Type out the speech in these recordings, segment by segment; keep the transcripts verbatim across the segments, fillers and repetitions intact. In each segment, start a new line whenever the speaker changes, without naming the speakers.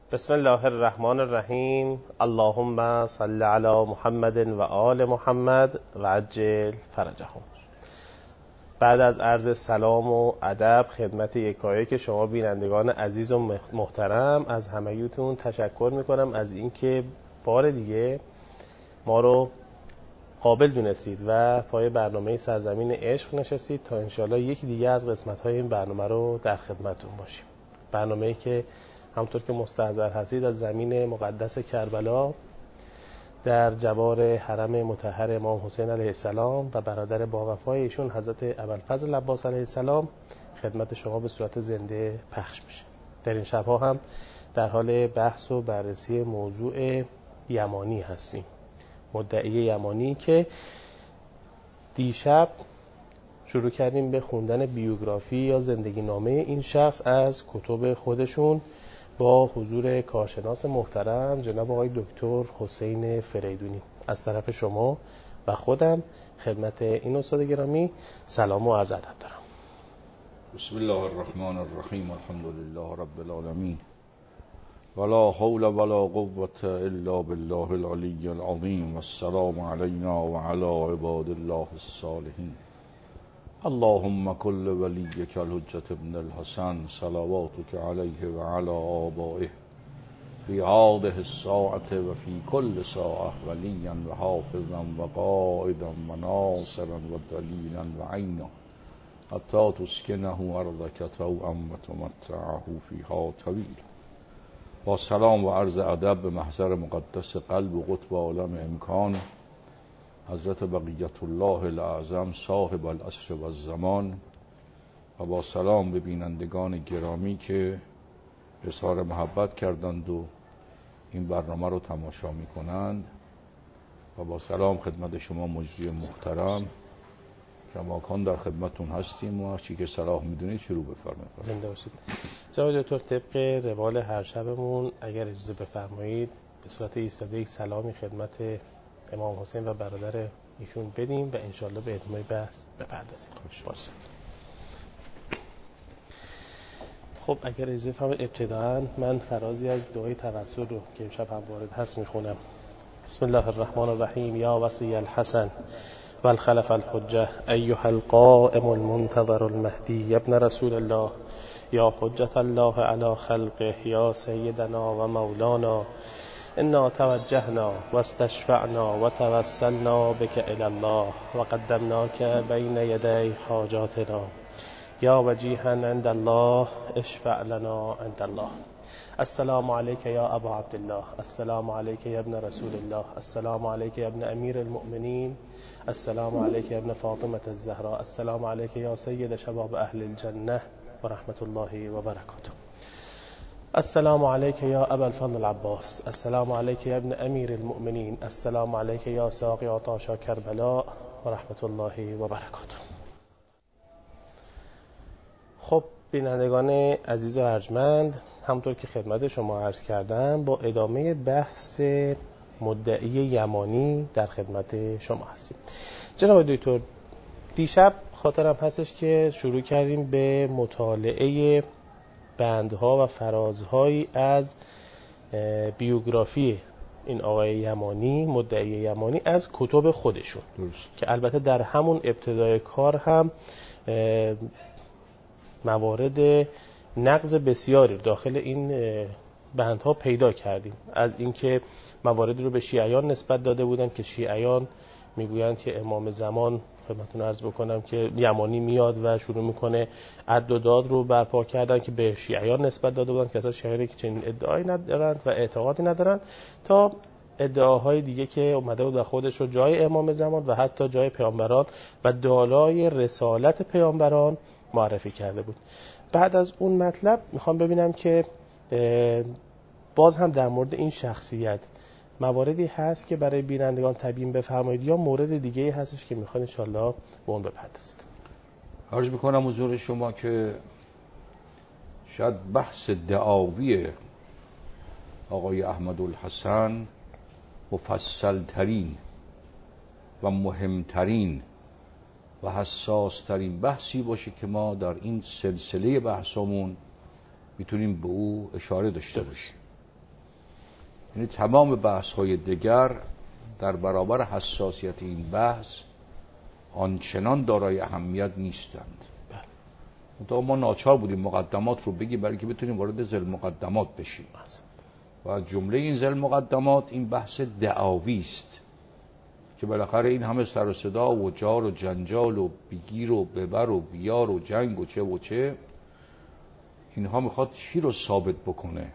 بسم الله الرحمن الرحیم. اللهم صل علی محمد و آل محمد و عجل فرجهم. بعد از عرض سلام و ادب خدمت یکایک شما بینندگان عزیز و محترم، از همگیتون تشکر میکنم از اینکه بار دیگه ما رو قابل دونستید و پای برنامه سرزمین عشق نشستید تا انشالله یکی دیگه از قسمت‌های این برنامه رو در خدمتتون باشیم. برنامه‌ای که همونطور که مستحضر هستید از زمین مقدس کربلا در جوار حرم مطهر امام حسین علیه السلام و برادر با وفای ایشون حضرت ابوالفضل عباس علیه السلام خدمت شما به صورت زنده پخش میشه. در این شب‌ها هم در حال بحث و بررسی موضوع یمانی هستیم. مدعی یمانی که دیشب شروع کردیم به خوندن بیوگرافی یا زندگی نامه این شخص از کتب خودشون با حضور کارشناس محترم جناب آقای دکتر حسین فریدونی. از طرف شما و خودم خدمت این استاد گرامی سلام و عرض ادب دارم.
بسم الله الرحمن الرحیم. الحمد لله رب العالمین ولا حول ولا قوة الا بالله العلی العظیم والسلام علینا وعلى عباد الله الصالحین. اللهم كل وليك الحجة ابن الحسن صلواتك عليه وعلى آبائه في هذه الساعة وفي كل ساعة وليا وحافظا وقائدا وناصرا ودليلا وعينا حتى تسكنه أرضك طوعا وتمتعه فيها طويلا. با سلام و عرض ادب به محضر مقدس قلب و قطب عالم امکان حضرت بقیت الله الاعظم صاحب العصر و الزمان، و با سلام به بینندگان گرامی که اظهار محبت کردند و این برنامه رو تماشا می کنند، و با سلام خدمت شما مجری محترم کماکان در خدمتون هستیم و چی که صلاح میدونید شروع بفرمایید.
زنده باشید. جناب دکتر، طبق روال هر شبمون اگر اجازه بفرمایید به صورت ایستاده یک سلامی خدمت امام حسین و برادر ایشون بدیم و انشالله به ادامه بحث بپردازیم. خوش باشید. خب اگر اجازه بفرمایید ابتداءً من فرازی از دعای توسل رو که امشب هم وارد هست میخونم. بسم الله الرحمن الرحیم. یا وصی الحسن والخلف الحجة ایها القائم المنتظر المهدی یا ابن رسول الله یا حجة الله علی خلقه یا سیدنا و مولانا انا توجهنا واستشفعنا وتوسلنا بك الى الله وقدمناك بين يدي حاجاتنا یا وجیها عند الله اشفع لنا عند الله. السلام علیک یا ابا عبدالله، السلام علیک یا ابن رسول الله، السلام علیک یا ابن امیر المؤمنین، السلام علیک یا ابن فاطمة الزهراء، السلام علیک یا سید شباب اهل الجنه و رحمت الله و برکاته. السلام علیک یا ابا الفضل العباس، السلام علیک یا ابن امیر المؤمنین، السلام علیک یا ساقی عطاشا کربلا و رحمت الله و برکاته. خب بینندگان عزیز و ارجمند، همونطور که خدمت شما عرض کردم با ادامه بحث مدعی یمانی در خدمت شما هستیم. جناب دکتر، دیشب خاطرم هستش که شروع کردیم به مطالعه بندها و فرازهایی از بیوگرافی این آقای یمانی، مدعی یمانی، از کتب خودشون درست. که البته در همون ابتدای کار هم موارد نقض بسیاری داخل این بندها پیدا کردیم. از اینکه مواردی رو به شیعیان نسبت داده بودند که شیعیان میگویند که امام زمان، خدمتتون عرض بکنم که یمانی میاد و شروع میکنه عد و داد رو برپا کردن که به شیعیان نسبت داده بودند که اصلا شیعیانی که چنین ادعایی ندارند و اعتقادی ندارند، تا ادعاهای دیگه که اومده بود و خودش رو جای امام زمان و حتی جای پیامبران و دالای رسالت پیامبران معرفی کرده بود. بعد از اون مطلب میخوام ببینم که باز هم در مورد این شخصیت مواردی هست که برای بینندگان تبیین بفرمایید یا مورد دیگه‌ای هستش که میخوان انشالله به اون بپردازید.
عرض میکنم حضور شما که شاید بحث دعاوی آقای احمدالحسن مفصل ترین و مهمترین و حساس ترین بحثی باشه که ما در این سلسله بحثمون میتونیم به او اشاره داشته باشیم. یعنی تمام بحث های دیگر در برابر حساسیت این بحث آنچنان دارای اهمیت نیستند. منتها ما ناچار بودیم مقدمات رو بگیم برای که بتونیم وارد ذیل مقدمات بشیم و از جمله این ذیل مقدمات این بحث دعاوی است که بالاخره این همه سر و صدا و جار و جنجال و بگیر و ببر و بیار و جنگ و چه و چه، اینها میخواد چی رو ثابت بکنه؟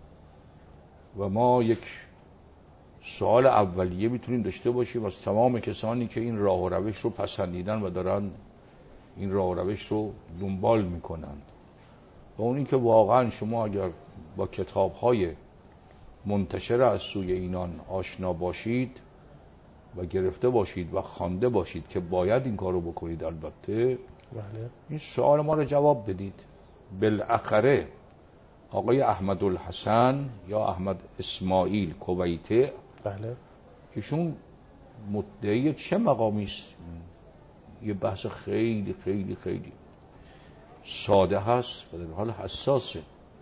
و ما یک سوال اولیه میتونیم داشته باشیم از تمام کسانی که این راه و روش رو پسندیدن و دارن این راه و روش رو دنبال میکنند، و اون این که واقعا شما اگر با کتاب‌های منتشر از سوی اینان آشنا باشید و گرفته باشید و خوانده باشید که باید این کارو بکنید، البته بله. این سوال ما رو جواب بدید. بالاخره آقای احمد الحسن یا احمد اسماعیل کویتی، بله، ایشون مدعی چه مقامی است؟ یه بحث خیلی خیلی خیلی ساده هست و در حال حساسه.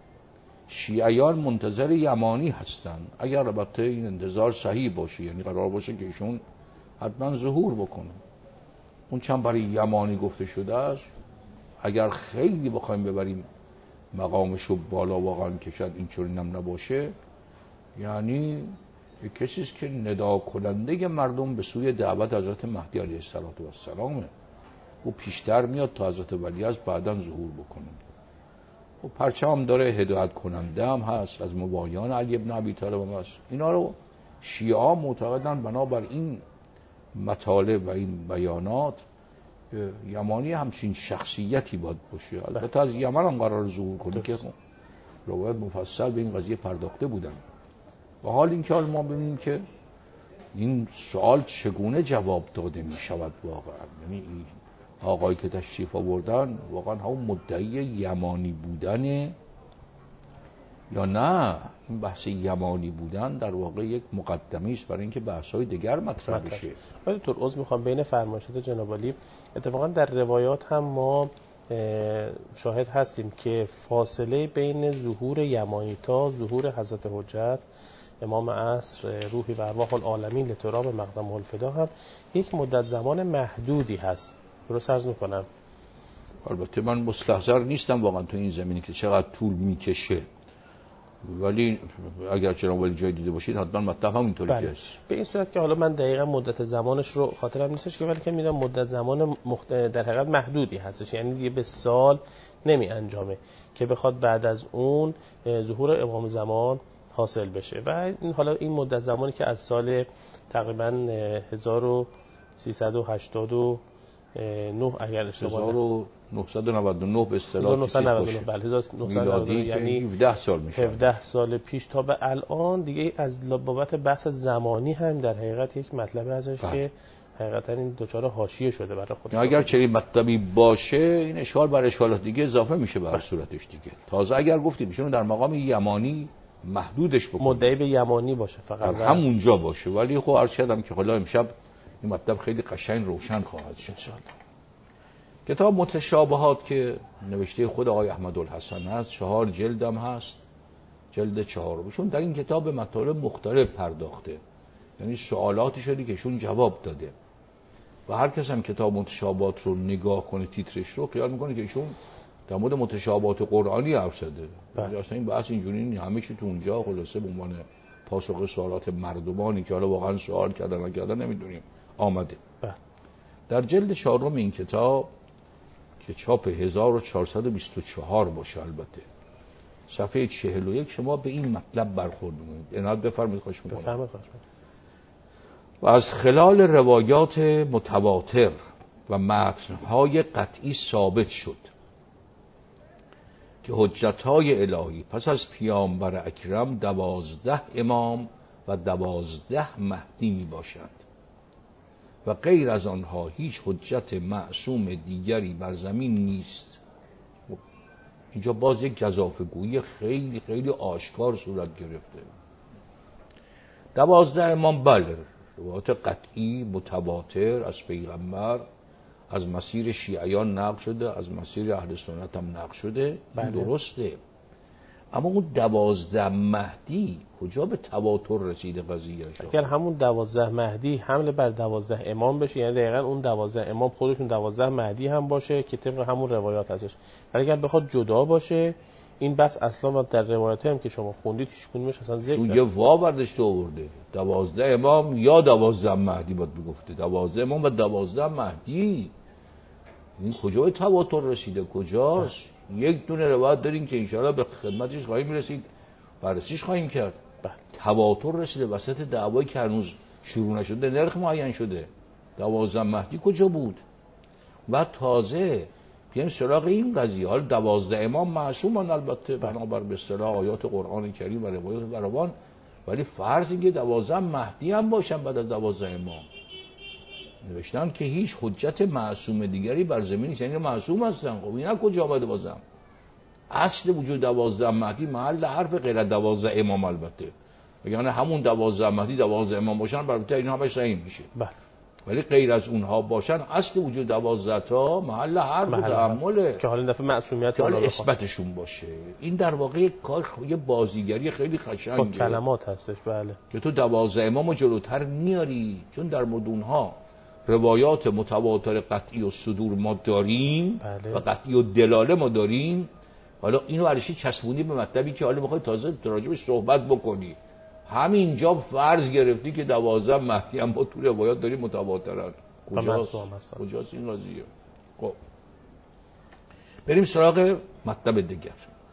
شیعیان منتظر یمانی هستن، اگر البته این انتظار صحیح باشه، یعنی قرار باشه که ایشون حتما ظهور بکنه. اون چند برای یمانی گفته شده است، اگر خیلی بخوایم ببریم مقامشو بالا واقعا که شاید این چون نم نباشه، یعنی یک کسی است که ندا کننده مردم به سوی دعوت حضرت مهدی علیه السلام. او پیشتر میاد تا حضرت ولیعصر بعداً ظهور بکنه. و پرچم داره، هدایت کننده هم هست، از مبایان علی ابن ابی طالب هم هست. اینا رو شیعه معتقدن بنابر این مطالب و این بیانات یمانی همچین شخصیتی باید باشه. البته از یمن هم قرار ظهور کنه که روایت مفصل به این قضیه پرداخته بودن. و حال این که حال ما ببینیم که این سوال چگونه جواب داده می شود واقعا. یعنی آقایی که تشریف آوردن واقعا هم مدعی یمانی بودنه یا نه؟ این بحث یمانی بودن در واقع یک مقدمه است برای اینکه بحث‌های دیگر مطرح بشه.
ولی طور عذر میخوام بین فرمایشات جناب عالی اتفاقا در روایات هم ما شاهد هستیم که فاصله بین ظهور یمانی تا ظهور حضرت حجت امام عصر روحی و ارواح العالمین لتراب مقدم الفدا هم یک مدت زمان محدودی هست. درست عرض میکنم؟
البته من مستحضر نیستم واقعا تو این زمینی که چقدر طول میکشه، ولی اگر جناب عالی جای دیده باشید حتما مطلب هم اینطوری
بله.
است.
به این صورت که حالا من دقیقا مدت زمانش رو خاطرم نیستش که، ولی که میدونم مدت زمان مخت... در حقیقت محدودی هستش، یعنی دیگه به سال نمی انجامه که بخواد بعد از اون ظهور امام زمان حاصل بشه. و این حالا این مدت زمانی که از سال تقریبا هزار و سیصد و هشتاد و نه اگر اشتباه
هزار و نهصد و نود و نه به اصطلاح
هزار و نهصد و نود و نه بله هزار و نهصد و نود و نه، یعنی
هفده سال میشه.
هفده سال پیش تا به الان دیگه از بابت بحث زمانی هم در حقیقت یک مطلب ازش که حقیقتا این دوچاره حاشیه شده برای خودش.
اگر چنین مطلبی باشه این اشکال بر اشکالات دیگه اضافه میشه به هر صورتش دیگه. تازه اگر گفتیم میشونه در مقام یمانی محدودش بکنه،
مدعی به یمانی باشه فقط
همونجا باشه. ولی خب عرض کردم که حالا امشب این مطلب خیلی قشنگ روشن خواهد شد ان شاء الله. کتاب متشابهات که نوشته خود آقای احمد الحسن هست، چهار جلدم هست، جلد چهارمشون در این کتاب به مطالب مختلف پرداخته، یعنی سوالاتی شده که ایشون جواب داده و هر کس هم کتاب متشابهات رو نگاه کنه تیترش رو خیال میکنه که ایشون در مورد متشابهات قرآنی حرف زده. ولی اصلا این بحث اینجوری نیست، همه چی تو اونجا خلاصه به عنوان پاسخ سوالات مردمانی که حالا واقعا سوال کردن نکردن نمیدونیم آمده. بله. در جلد چهارم این کتاب که چاپ هزار و چهارصد و بیست و چهار باشه، البته صفحه چهل و یک، شما به این مطلب برخورد می‌کنید. عنایت بفرمایید. خواهش می‌کنم.
بفرمایید.
و از خلال روایات متواتر و متن‌های قطعی ثابت شد که حجت‌های الهی پس از پیامبر اکرم دوازده امام و دوازده مهدی میباشند و غیر از آنها هیچ حجت معصوم دیگری بر زمین نیست. اینجا باز یک گزافه‌گویی خیلی خیلی آشکار صورت گرفته. دوازده امام بله، روایات قطعی متواتر از پیغمبر، از مسیر شیعیان نقل شده، از مسیر اهل سنت هم نقل شده، این درسته. اما اون دوازده مهدی کجا به تواتر رسیده قضیه؟
اگر همون دوازده مهدی حمله بر دوازده امام بشه، یعنی دقیقاً اون دوازده امام خودشون دوازده مهدی هم باشه که طبق همون روایات ازش، ولی اگر بخواد جدا باشه این بحث اصلا در روایات هم که شما خوندید هیچ کدومش اصلا ذکر نشده.
یه وا برداشته آورده دوازده امام یا دوازده مهدی باید بگفته، دوازده امام و دوازده مهدی. این کجا به تواتر رسیده؟ کجاست؟ بله. یک دونه روایت داریم که انشاءالله به خدمتش خواهیم رسید، بررسیش خواهیم کرد.
بله. تواتر
رسیده وسط دعوایی که هنوز شروع نشده، نرخ معین شده. دوازده مهدی کجا بود؟ بعد تازه بیایم سراغ این قضیه. حالا دوازده امام معصومن البته بنابر به اصطلاح آیات قرآن کریم و روایات فراوان، ولی فرض اینکه دوازده مهدی هم باشن بعد از دوازده امام. نوشتن که هیچ حجت معصوم دیگری بر زمین نیست، یعنی معصوم هستن. خب اینا کجا آمده بازم؟ اصل وجود دوازده مهدی محل حرف غیر دوازده امام البته، یعنی همون دوازده مهدی دوازده امام باشن البته اینا همش صحیح میشه. بله. ولی غیر از اونها باشن اصل وجود دوازده تا محل حرف و تأمله
که حالا این دفعه معصومیت
حالا اثباتشون باشه. این در واقع کار یه بازیگری خیلی قشنگه
با کلمات هستش. بله.
که تو دوازده امامو جلوتر میاری، چون در مورد اونها روایات متواتر قطعی و صدور ما داریم. بله. و قطعی و دلاله ما داریم. حالا اینو برشی چسبونی به مطلبی که حالا بخوای تازه راجبش صحبت بکنی. همینجا فرض گرفتی که دوازده مهدی هم با تو روایات داریم متواترن. کجاست؟ کجاست این قضیه؟ خب بریم سراغ مطلب دیگر.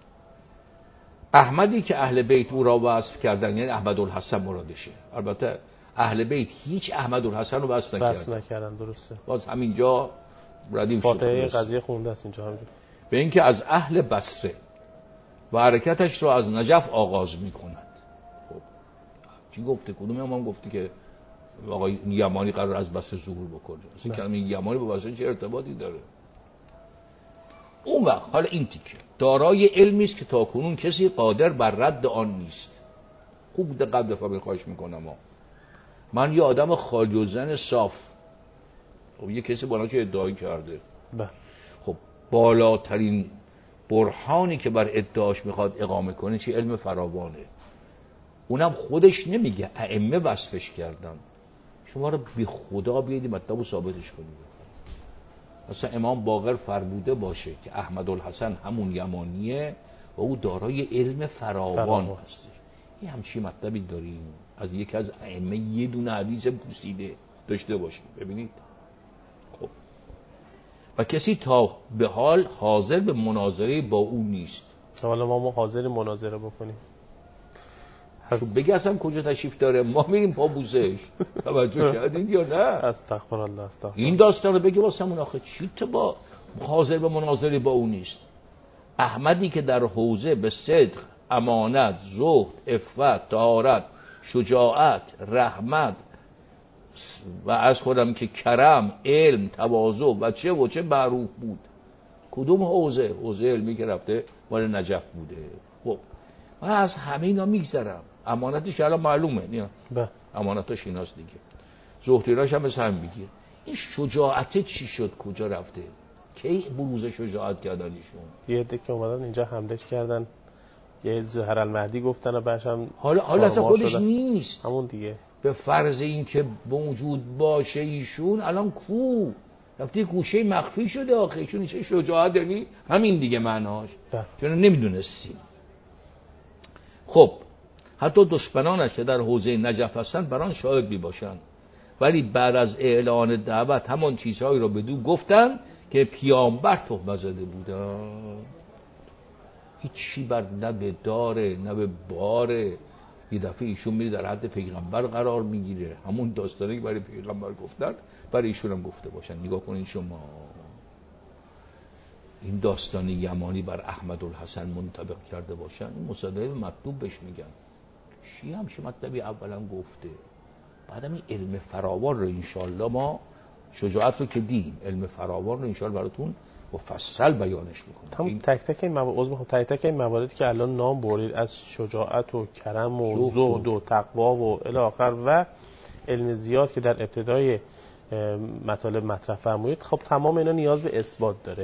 احمدی که اهل بیت او را وصف کردن، یعنی احمدالحسن مرادشه. البته اهل بیت هیچ احمدالحسن رو وصف نکردن.
وصف نکردن، درسته.
باز همینجا ردیم شد.
فاتحه قضیه خونده است اینجا همینجا.
به اینکه از اهل بصره و حرکتش را از نجف آغاز می‌کند. چی گفته؟ کدوم امام گفته که آقای یمانی قرار از بصره ظهور بکنه؟ اصلا کلمه یمانی با بصره چه ارتباطی داره؟ اون وقت حالا این تیکه دارای علمی است که تاکنون کسی قادر بر رد آن نیست. خوب دقت بفرمایید خواهش میکنم. من یه آدم خالی و زن صاف، خب یه کسی بالا چه ادعایی کرده،
بله.
خب بالاترین برهانی که بر ادعاش میخواد اقامه کنه چی؟ علم فراوانه. اونم خودش نمیگه، ائمه وصفش کردن. شما رو بی خدا بیایید مطلبو ثابتش کنید. مثلا امام باقر فرموده باشه که احمدالحسن همون یمانیه و او دارای علم فراوان, فراوان. هست. یه همچین مطلبی داریم از یکی از ائمه یه دونه حدیث پوسیده داشته باشیم. ببینید خب و کسی تا به حال حاضر به مناظره با او نیست.
حالا ما ما حاضر مناظره بکنیم.
خب بگی اصلا کجا تشریف داره، ما میریم پا بوزش. توجه کردید یا نه؟
استغفر الله استغفر.
این داستان رو بگی واسمون آخه چی تو با حاضر به مناظره با او نیست؟ احمدی که در حوزه به صدق، امانت، زهد، عفت، طهارت، شجاعت، رحمت و از خودم که کرم، علم، تواضع و چه و چه معروف بود. کدوم حوزه؟ حوزه علمی که رفته مال نجف بوده. خب من از همه اینا میگذرم. امانتش که الان معلومه نه؟
بله.
امانتش ایناست دیگه. زهدیراش هم مثل هم بگیر. این شجاعته چی شد؟ کجا رفته؟ کی بروز شجاعت کردن ایشون؟
یه دکه اومدن اینجا حمله کردن، یه ظهر المهدی گفتن و بعدش هم
حالا حالا اصلا خودش شدن. نیست
همون دیگه.
به فرض این که موجود باشه ایشون الان کو رفته گوشه مخفی شده آخه. ایشون چه شجاعت داری؟ همین دیگه معناش. چون نمیدونستیم. خب حتی دشمنانش که در حوزه نجف هستن بران شاهد بی باشن، ولی بعد از اعلان دعوت همان چیزهایی را بدو گفتن که پیامبر تهمت زده بودن. هیچی بر نه به داره نه به باره. یه دفعه ایشون میره در حد پیغمبر قرار میگیره. همون داستانی که برای پیغمبر گفتن برای ایشون هم گفته باشن. نگاه کنین شما این داستان یمانی بر احمدالحسن منطبق کرده باشن، این مصادره مطلوب بهش میگن. چی همشه مطلبی اولا گفته، بعدم این علم فراوان رو انشالله ما شجاعت رو که دیم، علم فراوان رو انشالله براتون مفصل بیانش میکنم.
این تک تک این موارد عضو تک تک این مواردی که الان نام برید از شجاعت و کرم و زهد و تقوا و الی آخر و علم زیاد که در ابتدای مطالب مطرح فرمودید، خب تمام اینا نیاز به اثبات داره.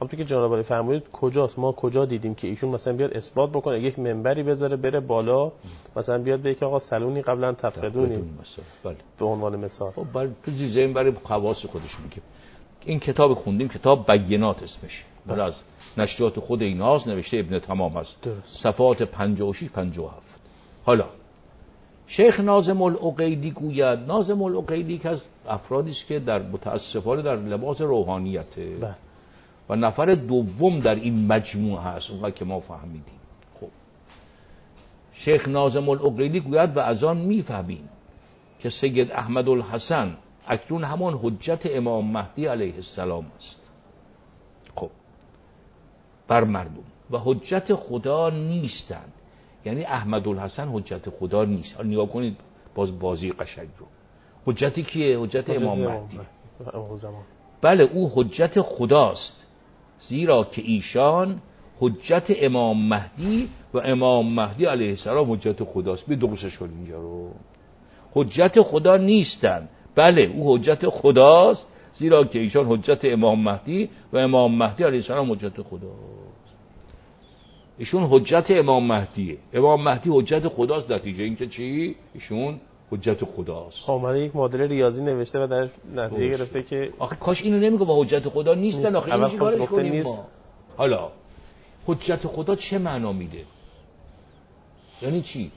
همونطور که جناب عالی فرمودید کجاست، ما کجا دیدیم که ایشون مثلا بیاد اثبات بکنه، یک منبری بذاره بره بالا، مثلا بیاد بگه که آقا سلونی قبلا تفقدونیم
بله
به عنوان مثال.
خب برای تو زیزه این برای خواص خودش میگه. این کتاب خوندیم، کتاب بینات اسمش، برای از نشریات خود ایناست، نوشته ابن تمام است، صفحات پنجاه و شش پنجاه و هفت. حالا شیخ ناظم العقیلی گوید، ناظم العقیلی که از افرادی است که در متاسفانه در لباس روحانیته
بله.
و نفر دوم در این مجموعه هست اونقدر که ما فهمیدیم. خب شیخ ناظم العقیلی گوید و از آن میفهمیم که سید احمد الحسن اکنون همان حجت امام مهدی علیه السلام است خب بر مردم و حجت خدا نیستند. یعنی احمد الحسن حجت خدا نیست. حالا نگاه کنید باز بازی قشنگ رو. حجتی کیه؟ حجت, حجت امام مهدی. بله او حجت خداست، زیرا که ایشان حجت امام مهدی و امام مهدی علیه السلام حجت خداست. بی درستش کن اینجا رو. حجت خدا نیستند، بله او حجت خداست، زیرا که ایشان حجت امام مهدی و امام مهدی علیه السلام حجت خداست. ایشون حجت امام مهدیه، امام مهدی حجت خداست. نتیجه این که چی؟ ایشون حجت خداست.
اومده یک مدل ریاضی نوشته و در نتیجه گرفته که
آخه کاش اینو نمیگه با حجت خدا نیستن نیست. آخه این چی کارش کنیم نیست. ما حالا حجت خدا چه معنا میده؟ یعنی چی؟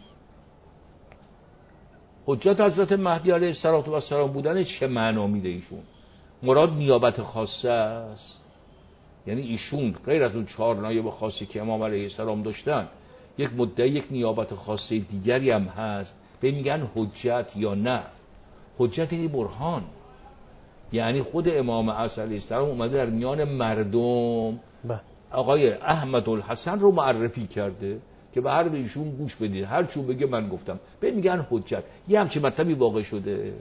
حجت حضرت مهدی علیه السلام بودن چه معنا میده ایشون؟ مراد نیابت خاصه است. یعنی ایشون غیر از اون چهار نایب خاصی که امام علیه السلام داشتن، یک مدعی یک نیابت خاصه دیگری هم هست، به میگن حجت یا نه؟ حجت یعنی برهان. یعنی خود امام علیه السلام اومده در میان مردم آقای احمد الحسن رو معرفی کرده که به حرف ایشون گوش بدید، هر چون بگه من گفتم، به میگن حجت. یه همچین مطلبی واقع شده؟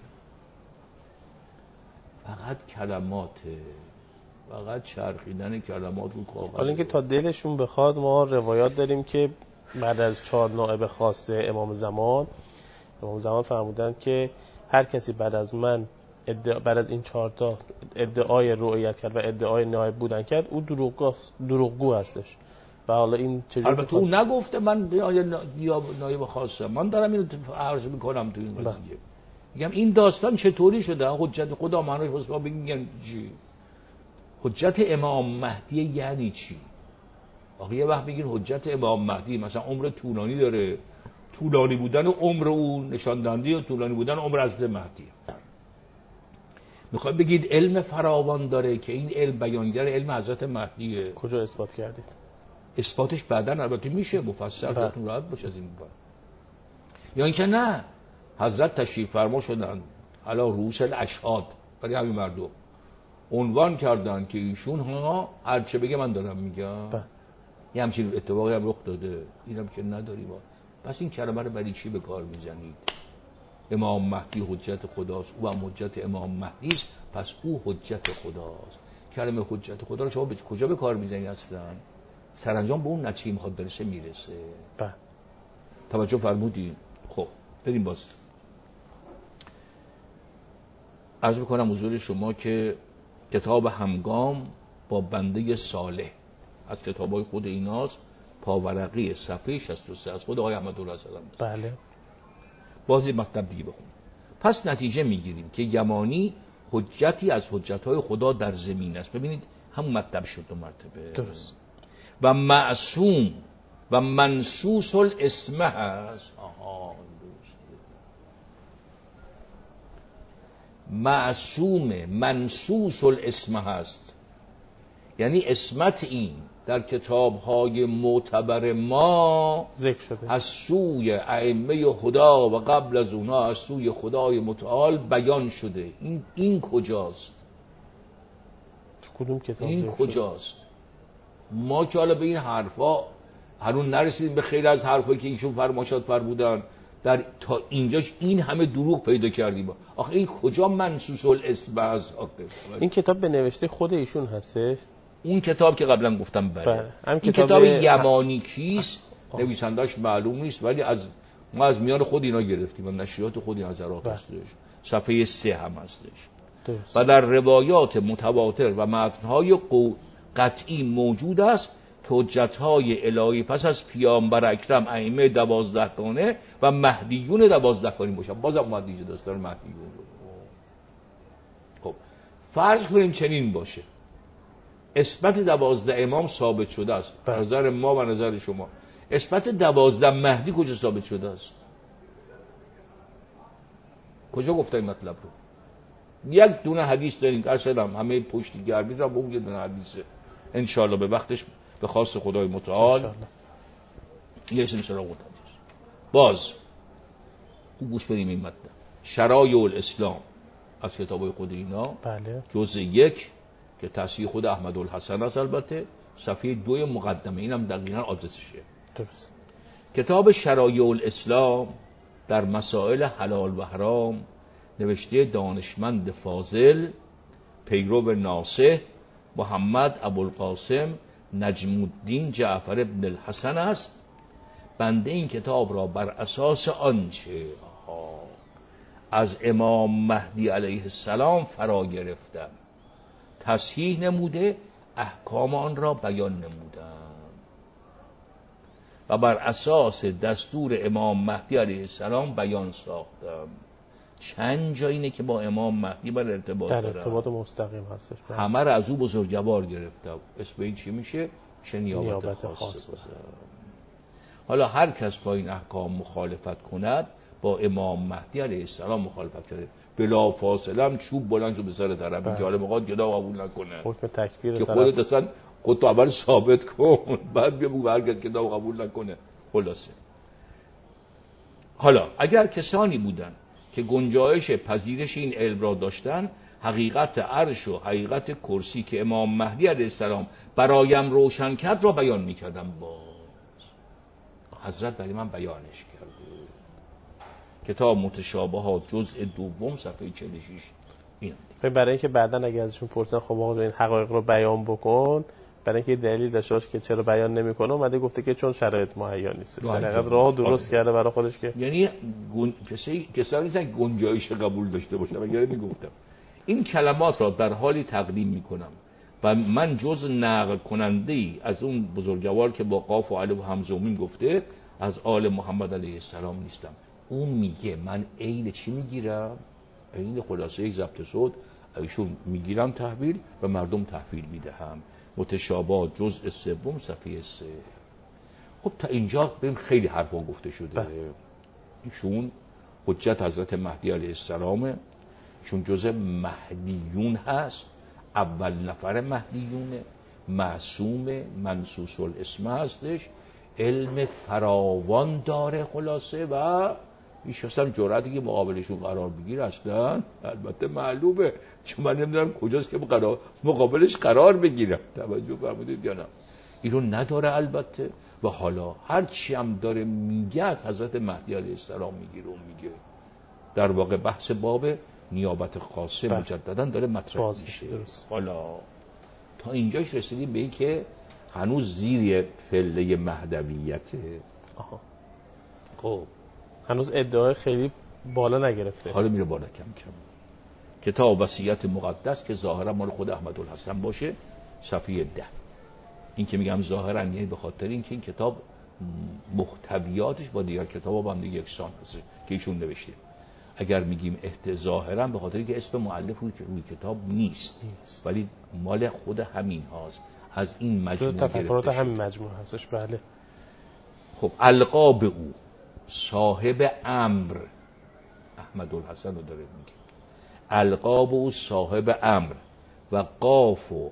فقط کلماته، فقط چرخیدن کلمات رو کاغذ.
حالا اینکه تا دلشون بخواد ما روایات داریم که بعد از چهار نائب خاصه امام زمان، امام زمان فرمودند که هر کسی بعد از من ادعا بعد از این چهار تا ادعای رؤیت کرد و ادعای نائب بودن کرد، او دروغگو دروغگو هستش. و حالا این چجوری؟
البته اون نگفته من نائب خاصه، من دارم اینو عرض میکنم تو این قضیه. میگم این داستان چطوری شده؟ حجت خدا معنیش واسه ما بگین چی؟ حجت امام مهدی یعنی چی؟ آخه یه وقت بگین حجت امام مهدی مثلا عمر طولانی داره، طولانی بودن عمر اون نشان دهنده طولانی بودن عمر حضرت مهدی. میخواد بگید علم فراوان داره که این علم بیانگر علم حضرت مهدیه.
کجا اثبات کردید؟
اثباتش بعداً البته میشه مفصل، خودتون راحت باشه از این بابت. یا اینکه نه، حضرت تشریف فرما شدن علی رؤوس الاشهاد، برای همین مردم عنوان کردن که ایشون ها هر چه بگه من دارم میگم.
با.
یه همچین اتفاقی هم رخ داده، اینم که نداریم. پس این کلمه رو برای چی به کار میزنید؟ امام مهدی حجت خداست، او هم حجت امام مهدی است، پس او حجت خداست. کلمه حجت خدا رو شما به کجا به کار میزنید اصلا؟ سرانجام به اون نتیجه میخواد برسه میرسه.
با.
توجه فرمودین؟ خب بریم باز. عرض میکنم حضور شما که کتاب همگام با بنده صالح از کتابای خود ایناست، پاورقی صفحه شصت و سه از خود آقای احمد الحسن.
بله.
بازی مطلب دیگه بخون. پس نتیجه میگیریم که یمانی حجتی از حجتهای خدا در زمین است. ببینید همون مطلب شد دو مرتبه.
درست.
و معصوم و منسوس الاسمه هست. آها معصوم منسوس الاسمه هست، یعنی اسمت این در کتاب‌های معتبر ما
ذکر شده
از سوی ائمه خدا و قبل از اونها از سوی خدای متعال بیان شده. این این کجاست؟
کدوم کتاب
این
ذکر
کجاست؟
شده؟
ما که حالا به این حرفا هنوز نرسیدیم، به خیلی از حرفایی که ایشون فرماشات فرمودن در تا اینجاش این همه دروغ پیدا کردیم. آخه این کجا منسوس الاسم است؟
این کتاب به نوشته خود ایشون هسته؟
اون کتاب که قبلا گفتم بله, بله. این
کتاب,
کتاب یمانی کیست؟ نویسنده‌اش معلوم نیست، ولی از ما از میان خود اینا گرفتیم و نشریات خود این حضرات هستش. صفحه سه هم هستش.
درست.
و در روایات متواتر و متن‌های قو... قطعی موجود است که حجت‌های الهی پس از پیامبر اکرم ائمه دوازدهگانه و مهدیون دوازدهگانه باشن. بازم مهدی داستان مهدیون رو خب فرض کنیم چنین باشه، اسمت دوازده امام ثابت شده است به نظر ما و نظر شما، اسمت دوازده مهدی کجا ثابت شده است؟ کجا گفته این مطلب رو؟ یک دونه حدیث داریم که اصلا همه پشتی گرمی را به اون یه دونه حدیثه، انشاءالله به وقتش به خواست خدای متعال یه اسم سراغ حدیث. باز خوب گوش بدیم این مطلب. شرایع الاسلام از کتابای خود اینا
بله.
جزء یک که تصحیح خود احمد الحسن است، البته صفحه دو مقدمه، اینم دقیقاً آدرسشه.
درست.
کتاب شرایع الاسلام در مسائل حلال و حرام نوشته دانشمند فاضل پیرو ناصح محمد ابوالقاسم نجم الدین جعفر ابن الحسن است. بنده این کتاب را بر اساس آنچه از امام مهدی علیه السلام فرا گرفتم تصحیح نموده، احکام آن را بیان نمودم و بر اساس دستور امام مهدی علیه السلام بیان ساختم. چند جا اینه که با امام مهدی بر ارتباط
در
دارم،
ارتباط مستقیم هستش.
همه را از او بزرگوار گرفتم. اسم این چی میشه؟ چه نیابت, نیابت خاص. حالا هر کس با این احکام مخالفت کند با امام مهدی علیه السلام مخالفت کرده، بلا فاصله هم چوب بلند شو به سر طرفی که حالا میخواد گدا قبول نکنه،
حکم تکفیر
که خودت اصلا خودت اول ثابت کن بعد بیا بگو هرگز گدا قبول نکنه. خلاصه حالا اگر کسانی بودن که گنجایش پذیرش این علم را داشتن، حقیقت عرش و حقیقت کرسی که امام مهدی علیه السلام برایم روشن کرد را بیان میکردم. باز حضرت برای من بیانش کرده. کتاب متشابهات جزء دوم صفحه چهل و شش. این
برای اینکه بعداً اگه ازشون پرسن خب آقا این حقایق رو بیان بکن، برای اینکه دلیل داشته باشه که چرا بیان نمیکنه، اومده گفته که چون شرایط مهیا نیست. حقیقت راه درست کرده برای خودش که
یعنی گن... کسی کسایی نیستن گنجایش قبول داشته باشه. مگر میگفتم این کلمات را در حالی تقدیم میکنم و من جز نقل کننده ای از اون بزرگوار که با قاف و الف و همزه و میم گفته از آل محمد علیه السلام نیستم. اون میگه من عین چی میگیرم؟ عین خلاصه یک ضبط صوت ایشون میگیرم تحویل و مردم تحویل میدهم. متشابهات جزء سوم صفحه سه. خب تا اینجا ببین خیلی حرفا گفته شده. بله. ایشون حجت حضرت مهدی علیه السلام، ایشون جزء مهدیون هست، اول نفر مهدیونه، معصوم منصوص الاسم هستش، علم فراوان داره خلاصه و هیچ اصلا جرأتی که مقابلشون قرار بگیره اصلا البته معلومه، چون من نمیدونم کجاست که قرار مقابلش قرار بگیرم. توجه فرمودید یا نه؟ اینو نداره البته. و حالا هر چی هم داره میگه از حضرت مهدی علیه السلام میگیره و میگه. در واقع بحث باب نیابت خاصه مجددا داره مطرح میشه. حالا تا اینجاش رسیدیم به این که هنوز زیر پله مهدویته.
آها. خب هنوز ادعای خیلی بالا نگرفته.
حالا میره بالا کم کم. کتاب وصیت مقدس که ظاهرا مال خود احمد الحسن باشه، صفحه ده. این که میگم ظاهرا یعنی به خاطر اینکه این کتاب محتویاتش با دیگر کتابا با هم دیگه یکسان هست که ایشون نوشته. اگر میگیم احت ظاهرا به خاطر اینکه اسم مؤلف روی کتاب نیست، نیست ولی مال خود همین هاست، از این مجموعه
تفکرات همین مجموعه هستش. بله.
خب القاب او صاحب امر، احمد الحسن رو داره میگه، القاب او صاحب امر و قاف و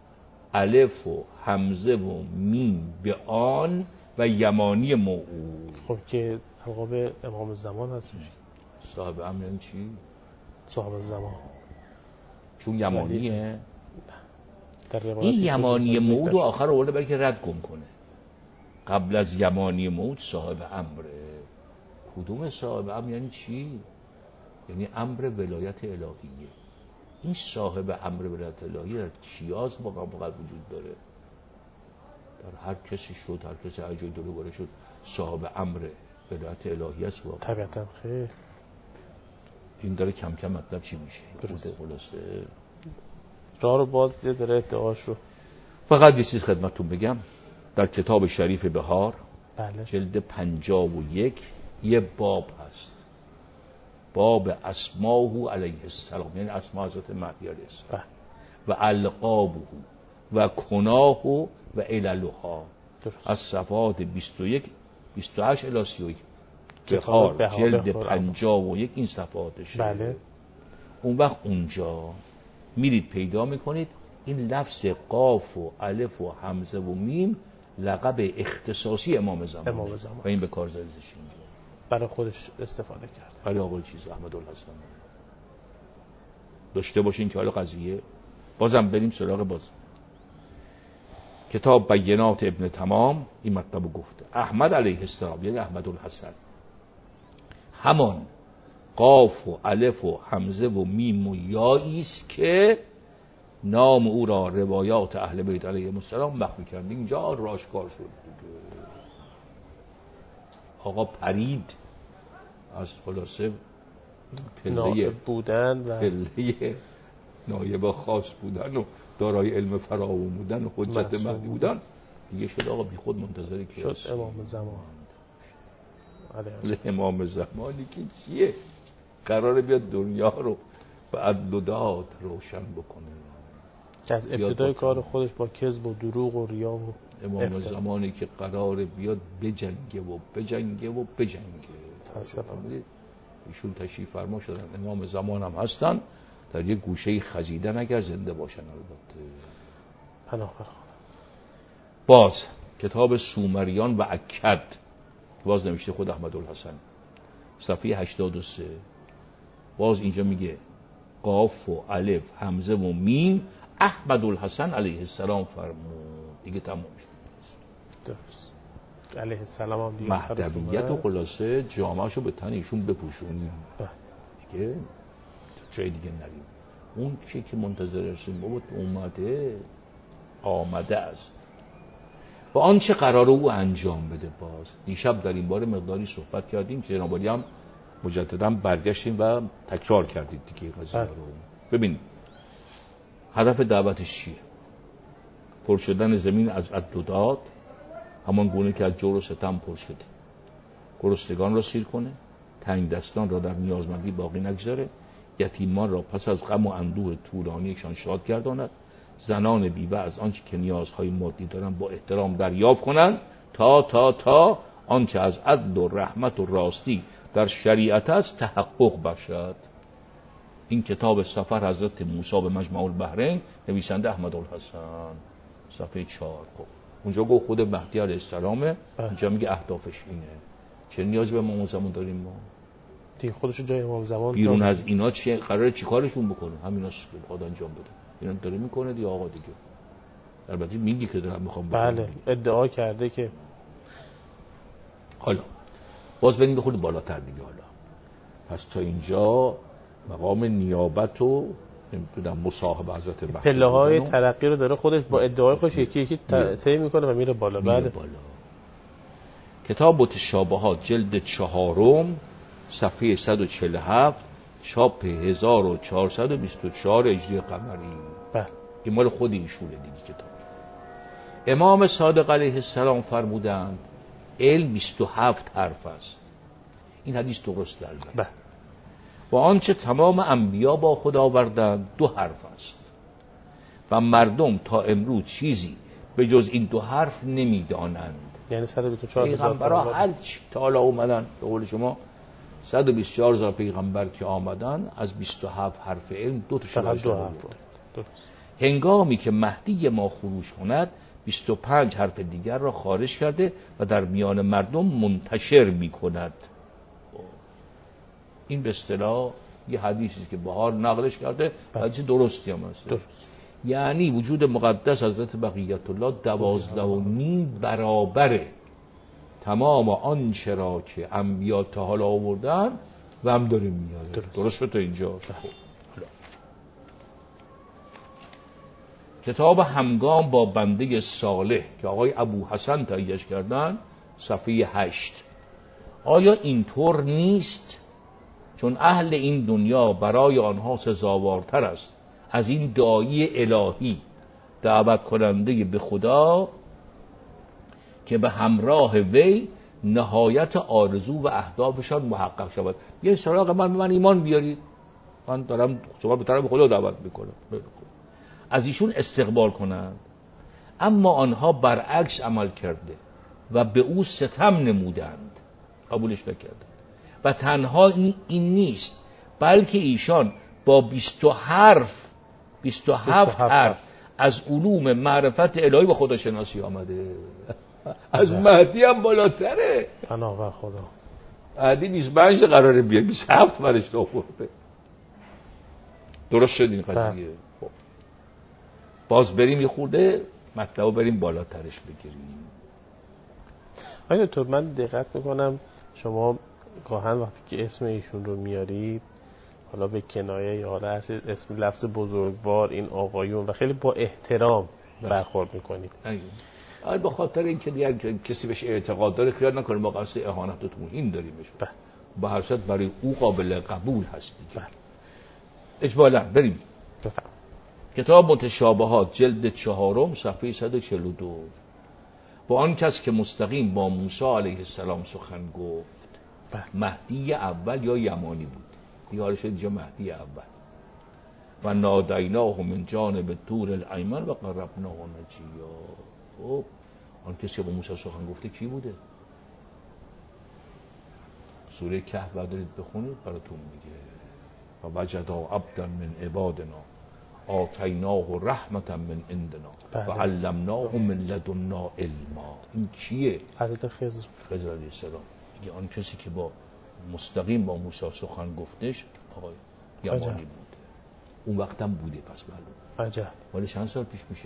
الف و همزه و میم به آن و یمانی موعود.
خب که القاب امام زمان هستش.
صاحب امر این چی؟
صاحب زمان
چون یمانیه. این یمانی موعود و آخر آورده برای که رد گم کنه. قبل از یمانی موعود صاحب امره. کدوم صاحب امر یعنی چی؟ یعنی امر ولایت الهیه. این صاحب امر ولایت الهیه در کیاس واقعا فقط وجود داره. در هر کسی شد، هر کسی هر جای دلوگاره شد صاحب امر ولایت الهیه است واقعا.
طبیعتا خیلی
این داره کم کم مطلب چی میشه؟ درست. خلاصه
راه رو باز دیده داره ادعاش رو.
فقط یه چیز خدمتتون بگم، در کتاب شریف بهار
بله.
جلد پنجاه و یک یه باب هست، باب اسماءه علیه السلام، یعنی اسماء حضرت مهدی علیه السلام و القابه و کناه و عللها، از صفحات بیست و یک بیست و هشت الی سی و یک. بهار جلد پنجاه و یک این صفحاتشه.
بله.
اون وقت اونجا میرید پیدا میکنید این لفظ قاف و الف و همزه و میم لقب اختصاصی امام زمان،
امام زمان
و این به کار زدش اینجا
برای خودش استفاده کرد.
برای آقای چیز احمد الحسن داشته باشین که حالا قضیه بازم بریم سراغ باز کتاب بینات ابن تمام این مطلبو گفته. احمد علیه السلام یعنی احمد الحسن همان قاف و الف و همزه و میم و یایی است که نام او را روایات اهل بیت علیهم السلام مخفی کرد. اینجا راشکار شد دیگه. آقا پرید از خلاصه پله
بودن و
پله نایب خاص بودن و دارای علم فراوان بودن و حجت مهدی بودن دیگه شد آقا بی خود منتظری که
شد امام زمان.
امام زمانی که چیه؟ قراره بیاد دنیا رو به عدل و داد روشن بکنه،
که از ابتدای کار خودش با کذب و دروغ و ریا و
امام
افتر.
زمانی که قراره بیاد بجنگه و بجنگه و بجنگه. ایشون تشریف فرما شدن، امام زمان هم هستن در یک گوشه خزیدن اگر زنده باشن البته.
پناه بر خدا.
باز کتاب سومریان و اکد باز نوشته خود احمد الحسن صفحه هشتاد و سه باز اینجا میگه قاف و الف همزه و میم احمد الحسن علیه السلام فرمود. دیگه تمام شد.
درست. علیه السلام هم دیگه
مهدویت و خلاصه جامعشو به تن ایشون بپوشونیم دیگه جای دیگه نریم. اون چی که منتظر هستیم بابا اومده آمده است و آنچه قراره او انجام بده. باز دیشب در این باره مقداری صحبت کردیم، جناب عالی هم مجددا برگشتیم و تکرار کردید دیگه قضیه رو. ببینید هدف دعوتش چیه؟ پر شدن زمین از عدل و داد، همان گونه که از جور و ستم پر شده، گرسنگان را سیر کنه، تنگ دستان را در نیازمندی باقی نگذاره، یتیمان را پس از غم و اندوه طولانیشان شاد گرداند، زنان بیوه از آنچه که نیازهای مادی دارن با احترام دریافت کنند تا تا تا آنچه از عدل و رحمت و راستی در شریعت است تحقق بخشد. این کتاب سفر حضرت موسی به مجمع البحرین، نویسنده احمد الحسن، صفحه چهار. خب اونجا گفت خود مهدی علیه السلامه، اونجا میگه اهدافش اینه. چه نیازی به امام زمان داریم ما؟
دیگه خودشو جای امام زمان
بیرون از اینا چی قراره چیکارشون بکنه؟ همیناست که خدا انجام بده. اینا داره میکنه دیگه آقا دیگه. البته میگی که دارم میخوام بکنم.
بله ادعا کرده که
حالا باز بریم بخورید بالاتر دیگه. حالا پس تا اینجا مقام نیابت و نمیدونم مصاحبه حضرت مهدی
پله های ترقی رو داره خودش با ادعای خودش یکی یکی طی میکنه و میره بالا.
میره بالا. کتاب متشابهات جلد چهارم صفحه صد و چهل و هفت چاپ هزار و چهارصد و بیست و چهار هجری قمری.
بله
این مال خود ایشونه دیگه کتاب. امام صادق علیه السلام فرمودند علم بیست و هفت حرف است. این حدیث درست البته.
بله.
و آنچه تمام انبیا با خدا آوردند دو حرف است و مردم تا امروز چیزی به جز این دو حرف نمیدانند.
یعنی صد و بیست و چهار
پیغمبرها هر چی تا حالا اومدن به قول شما صد و بیست و چهار هزار پیغمبر که آمدن از بیست و هفت حرف علم دو تا
فقط دو حرف درست.
هنگامی که مهدی ما خروج کند بیست و پنج حرف دیگر را خارج کرده و در میان مردم منتشر می کند. این به اصطلاح یه حدیثی که بهار نقلش کرده، حدیث درستی هم هست.
درست.
یعنی وجود مقدس حضرت بقیت الله دوازده و نیم برابره تمام آنچه را که انبیا تا حالا آوردن و هم داره میاره. درست, درست شد تا اینجا. کتاب همگام با بنده صالح که آقای ابو حسن تهیه‌اش کردن صفحه هشت. آیا اینطور نیست؟ چون اهل این دنیا برای آنها سزاوارتر است از این داعی الهی دعوت کننده به خدا که به همراه وی نهایت آرزو و اهدافشان محقق شود. یه سراغ من من ایمان بیارید، من دارم شما به طرف خدا دعوت میکنم، از ایشون استقبال کنند. اما آنها برعکس عمل کرده و به او ستم نمودند، قبولش نکردند. و تنها این نیست، بلکه ایشان با بیست و حرف بیست و هفت حرف از علوم معرفت الهی به خداشناسی آمده. از مهدی هم بالاتره.
پناهور خدا.
مهدی بیست و پنج قراره بیاد، بیست و هفت فرشته آورده. درست شد این قضیه. خب باز بریم یه خورده مطلب بریم بالاترش بگیریم.
آیا تو من دقت میکنم شما گاهن وقتی که اسم ایشون رو میارید، حالا به کنایه یا حالا اسم لفظ بزرگوار، این آقایون، و خیلی با احترام برخورد میکنید.
آره به خاطر اینکه دیگر کسی بهش اعتقاد داره خیال نکنه ما قصد اهانت و توهین داریمش. به هر صورت برای او قابل قبول هست دیگه. اجمالا بریم. بفهم. کتاب متشابهات جلد چهارم صفحه صد و چهل و دو. و آن کس که مستقیم با موسی علیه السلام سخن گفت مهدی اول یا یمانی بود، دیگه حالا شد اینجا مهدی اول. و نادیناه من جانب طور الایمن و قربناه نجیا. خب آن کسی که با موسی سخن گفته کی بوده؟ سوره کهف دارید بخونید براتون میگه. و وجدا عبدا من عبادنا آتیناه رحمتا من عندنا و علمناه من لدنا علما. این کیه؟
حضرت خضر
خضر علیه السلام. میگه آن کسی که با مستقیم با موسی سخن گفتش آقای یمانی بوده. اون وقت هم بوده، پس معلوم.
عجب.
ولی چند سال پیش میشه؟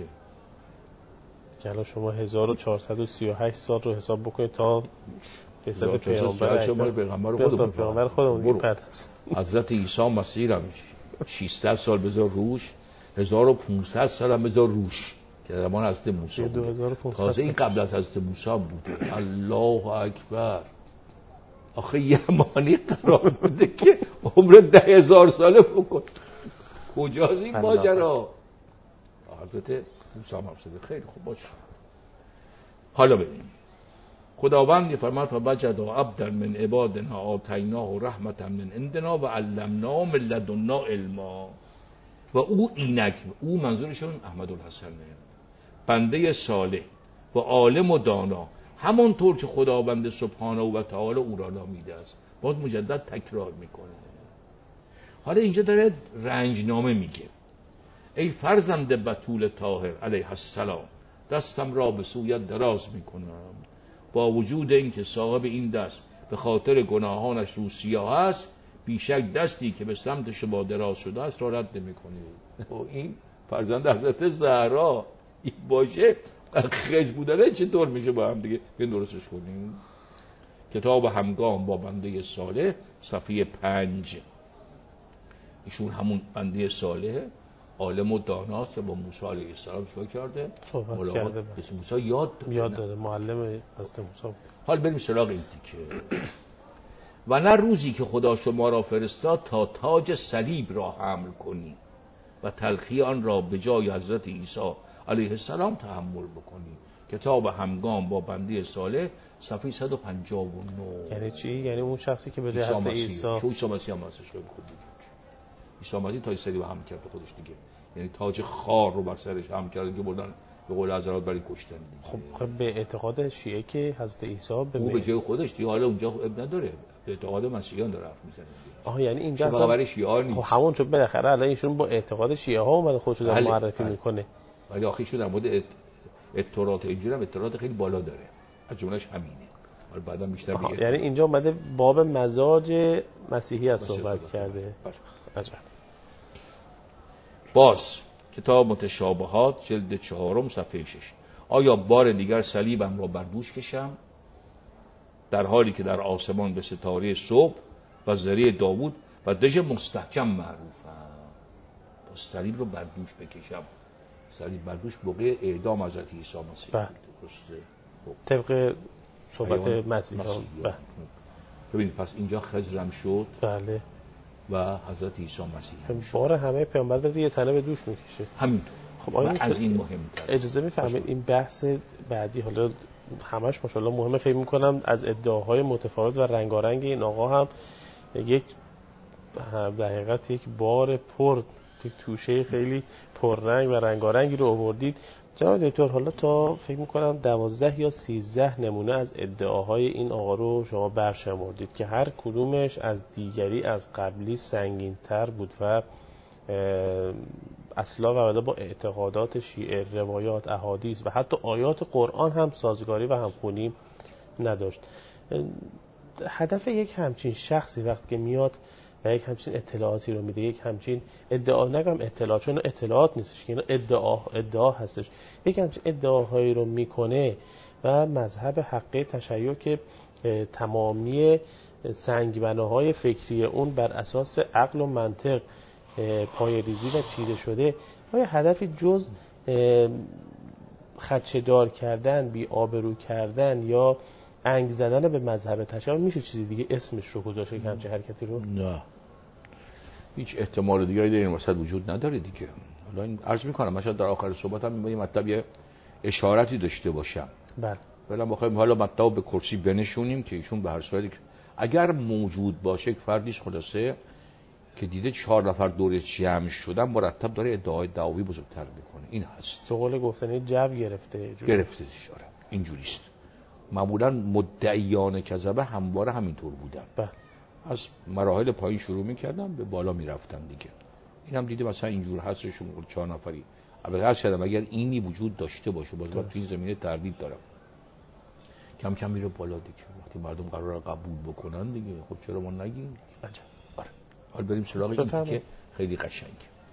که شما هزار و چهارصد و سی و هشت سال رو حساب بکنید تا بعثت پیامبر
شما پیغمبر خودمون
پیامبر خودمون بعد است.
حضرت عیسی مسیح هم ششصد سال بذار روش، هزار و پانصد سال هم بذار روش که زمان حضرت موسی بوده. تازه این قبل از حضرت موسی بوده. الله اکبر. آخه یمانی قرار بوده که عمر ده هزار ساله بکن. کجاست این ماجرا؟ حضرت موسی هم هفته. خیلی خوب باشه. حالا ببینیم خداوند فرمود و وجدا عبدا من عبادنا آتیناه رحمتا من عندنا و علمناه من لدنا علما. و او اینک، او منظورشون احمد الحسنه، بنده صالح و عالم و دانا، همانطور که خداوند سبحانه و تعالی او را نامیده است. باز مجدد تکرار میکنه. حالا اینجا داره رنجنامه میگه. ای فرزند بتول طاهر علیه السلام، دستم را به سویت دراز میکنم، با وجود اینکه صاحب این دست به خاطر گناهانش رو سیاه است، بیشک دستی که به سمت شما دراز شده است را رد نمی‌کنید. این فرزند حضرت زهرا این باشه، خج بودنه چطور میشه با هم دیگه این درستش کنیم؟ کتاب همگام با بنده صالح صفحه پنج. ایشون همون بنده صالح عالم و داناست که با موسی علیه السلام چیکار کرده؟
صحبت کرده.
اسم موسی یاد داده.
یاد داده. معلم حضرت موسی.
حال بریم سراغ این تیکه. و نه روزی که خدا شما را فرستاد تا تاج صلیب را حمل کنی و تلخی آن را به جای حضرت عیسی علیه السلام تحمل بکنی. کتاب همگام با بنده صالح صفحه صد و پنجاه و نه.
یعنی چی؟ یعنی اون شخصی که به جای حضرت عیسی
چون عیسی مسیح هم هستش خیلی خوب بود. عیسی مسیح تاج صلیب هم کرد به خودش دیگه. یعنی تاج خار رو بر سرش هم کرد که بردن به قول حضرات برای کشتن دیگه.
خب به اعتقاد شیعه که حضرت عیسی به
او به جای خودش دیگه، حالا اونجا اب نداره، به اعتقاد مسیحیان داره حرف میزنه.
آها یعنی اینجا
اصلا شیعه نیست.
خب همون چون بالاخره الان ایشون با اعتقاد شیعه ها اومده خودشو داره معرفی بله. میکنه.
ولی آخه شو در مورد اطلاعات اینجوری هم اطلاعات خیلی بالا داره. از جملهش همینه. حالا بعدا بیشتر میگه.
یعنی اینجا اومده باب مزاج مسیحیت صحبت کرده. عجب.
باز کتاب متشابهات جلد چهارم صفحه شش. آیا بار دیگر صلیبم را بر دوش کشم در حالی که در آسمان به ستاره صبح و ذریع داوود و دژ مستحکم معروفم؟ با صلیب رو بر دوش بکشم. صلیب بر دوش موقع اعدام حضرت عیسی مسیح درسته.
طبق صحبت مسیحیان.
ببین پس اینجا خضرم شد.
بله.
و حضرت عیسی مسیح
بار همه پیامبر رو یه تنه به دوش میکشه.
همینطور.
خب آیا
از این مهمتر
اجازه می‌فرمایید این بحث بعدی حالا همش ماشاءالله مهمه، فکر می‌کنم از ادعاهای متفاوت و رنگارنگ این آقا هم یک در حقیقت یک بار پر یک توشه خیلی پررنگ و رنگارنگی رو آوردید جناب دکتر. حالا تا فکر می‌کنم دوازده یا سیزده نمونه از ادعاهای این آقا رو شما برشمردید که هر کدومش از دیگری از قبلی سنگین‌تر بود و اصلا و ابدا با اعتقادات شیعه، روایات، احادیث و حتی آیات قرآن هم سازگاری و همخوانی نداشت. هدف یک همچین شخصی وقتی که میاد و یک همچین اطلاعاتی رو میده، یک همچین ادعا، نگم اطلاعات چون اطلاعات نیستش که اینا ادعا ادعا هستش، یک همچین ادعاهایی رو میکنه و مذهب حقه تشیع که تمامی سنگبناهای فکری اون بر اساس عقل و منطق پای ریزی و چیده شده، آیا هدفی جز خدشه‌دار کردن، بی آبرو کردن یا انگ زدن به مذهب تشیع میشه چیزی دیگه اسمش رو گذاشته که همچین حرکتی رو؟
نه، هیچ احتمال دیگری در این وسط وجود نداره دیگه. حالا این عرض میکنم مثلا در آخر صحبتم میگم مطلب یه اشارتی داشته باشم.
بله.
ولی بخوایم حالا مطلب به کرسی بنشونیم که ایشون به هر صورتی اگر موجود باشه که فردیش خلاصه که دیده چهار نفر دورش جمع شدن مرتب داره ادعای دعاوی بزرگتر میکنه. این هست.
به قول گفتنی جو گرفته.
گرفته اشاره. اینجوریست. معمولا مدعیان کذبه همواره همینطور بودن.
بله.
از مراحل پایین شروع میکردن به بالا میرفتن دیگه. اینم دیده مثلا اینجور هستشون چهار نفری. البته هر چقدر اگر اینی وجود داشته باشه باز من تو این زمینه تردید دارم. کم کم میره بالا دیگه. وقتی مردم قرار قبول بکنن دیگه خب چرا ما نگیم؟ عجب. آره. حالا بریم سراغ این که خیلی قشنگه.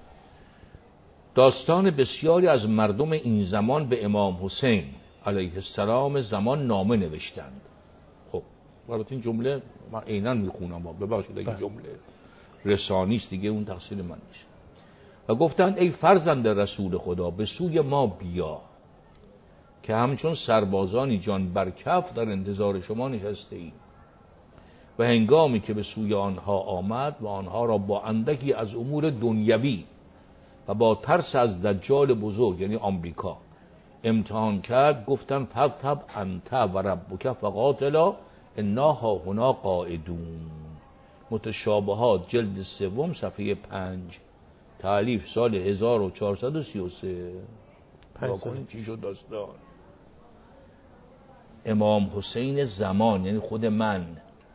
داستان بسیاری از مردم این زمان به امام حسین علیه السلام زمان نامه نوشتند. خب البته این جمله من عیناً میخونم، ببخشید این جمله رسانی است دیگه، اون تقصیر من نیست. و گفتند ای فرزند رسول خدا به سوی ما بیا که همچون سربازانی جان بر کف در انتظار شما نشسته ایم. و هنگامی که به سوی آنها آمد و آنها را با اندکی از امور دنیوی و با ترس از دجال بزرگ یعنی آمریکا امتحان کرد گفتن فقط انت و ربک فقاتلا انا هاهنا قاعدون. متشابهات جلد سوم صفحه پنج، تالیف سال هزار و چهارصد و سی و سه. واکنین چی شد داستان؟ امام حسین زمان یعنی خود من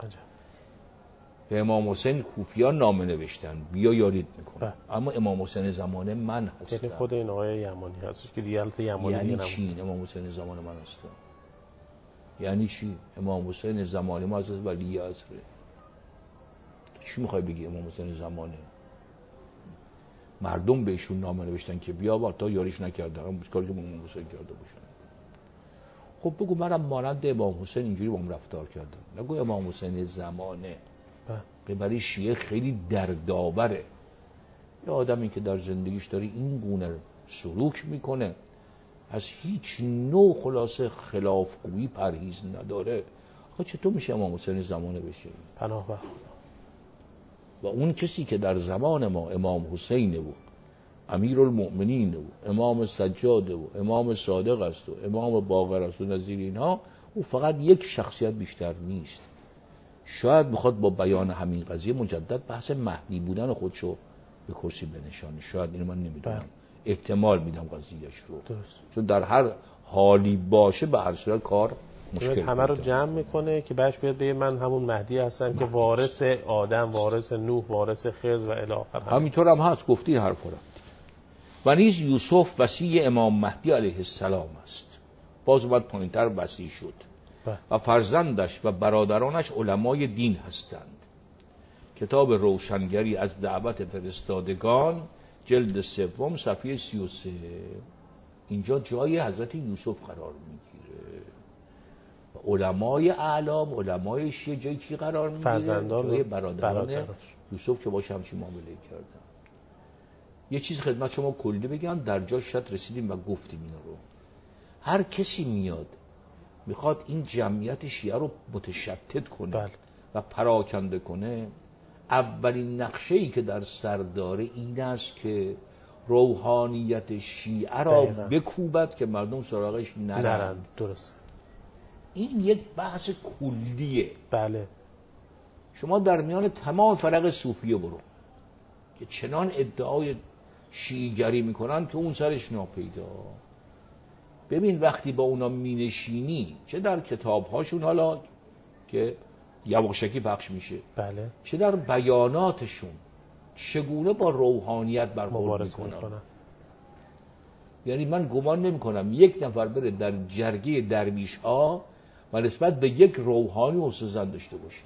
به امام حسین کوفیان نامه نوشتن بیا یارید میکنه، اما امام حسین زمان من هستم.
یعنی خود این آقای یمانی هستش که دیگه البته یمانی
یعنی چی امام حسین زمان من هستم؟ یعنی چی امام حسین زمان ما از ولی عصره؟ چی میخوای بگی امام حسین زمانه؟ مردم بهشون نامه نوشتن که بیا با تا یاریش نکردن، اون کاری که امام حسین کرده باشن. خب بگو منم مانند امام حسین اینجوری با هم رفتار کردم، نگو امام حسین زمانه. به برای شیعه خیلی دردآوره یه آدمی که در زندگیش داره این گونه سلوک میکنه، از هیچ نوع خلاصه خلافگویی پرهیز نداره. آخه چطور میشه امام حسین زمانه بشه؟
پناه به
و اون کسی که در زمان ما امام حسین و امیرالمؤمنین و امام سجاد و امام صادق است و امام باقر است و نظیر اینها، او فقط یک شخصیت بیشتر نیست. شاید میخواد با بیان همین قضیه مجدد بحث مهدی بودن خودشو به کرسی بنشانه. شاید اینو من نمیدونم، احتمال میدم قضیهش رو. درست. چون در هر حالی باشه به هر صورت کار مشکل
همه رو جمع میکنه که بعدش بیاد بگه من همون مهدی هستم که وارث آدم، وارث نوح، وارث خضر و الی آخر.
همینطور هم هست، گفتی حرفا. و نیز یوسف وصی امام مهدی علیه السلام است. باز بعد پایینتر وصی شد. و فرزندش و برادرانش علمای دین هستند. کتاب روشنگری از دعوت فرستادگان جلد سوم صفحه سی و سه. اینجا جای حضرت یوسف قرار میگیره. علمای اعلام، علمای شیعه جای کی قرار میگیره؟
فرزندان
جای برادران
برادرش.
یوسف که باشه همچین معامله کردن. یه چیز خدمت شما کلی بگم، در جا شاید رسیدیم و گفتیم اینا رو. هر کسی میاد میخواد این جمعیت شیعه رو متشتت کنه بل. و پراکنده کنه، اولین نقشه‌ای که در سر داره این است که روحانیت شیعه را
دقیقا.
بکوبد که مردم سراغش نرند.
نرند. درست.
این یک بحث کلیه.
بله.
شما در میان تمام فرق صوفیه برو که چنان ادعای شیعیگری میکنن که اون سرش ناپیدا. ببین وقتی با اونا مینشینی، چه در کتابهاشون حالا که یواشکی پخش میشه،
بله،
چه در بیاناتشون، چگونه با روحانیت برخورد میکنن.
میکنن.
یعنی من گمان نمی کنم یک نفر بره در جرگه درویش ها و نسبت به یک روحانی حسن ظن داشته باشه.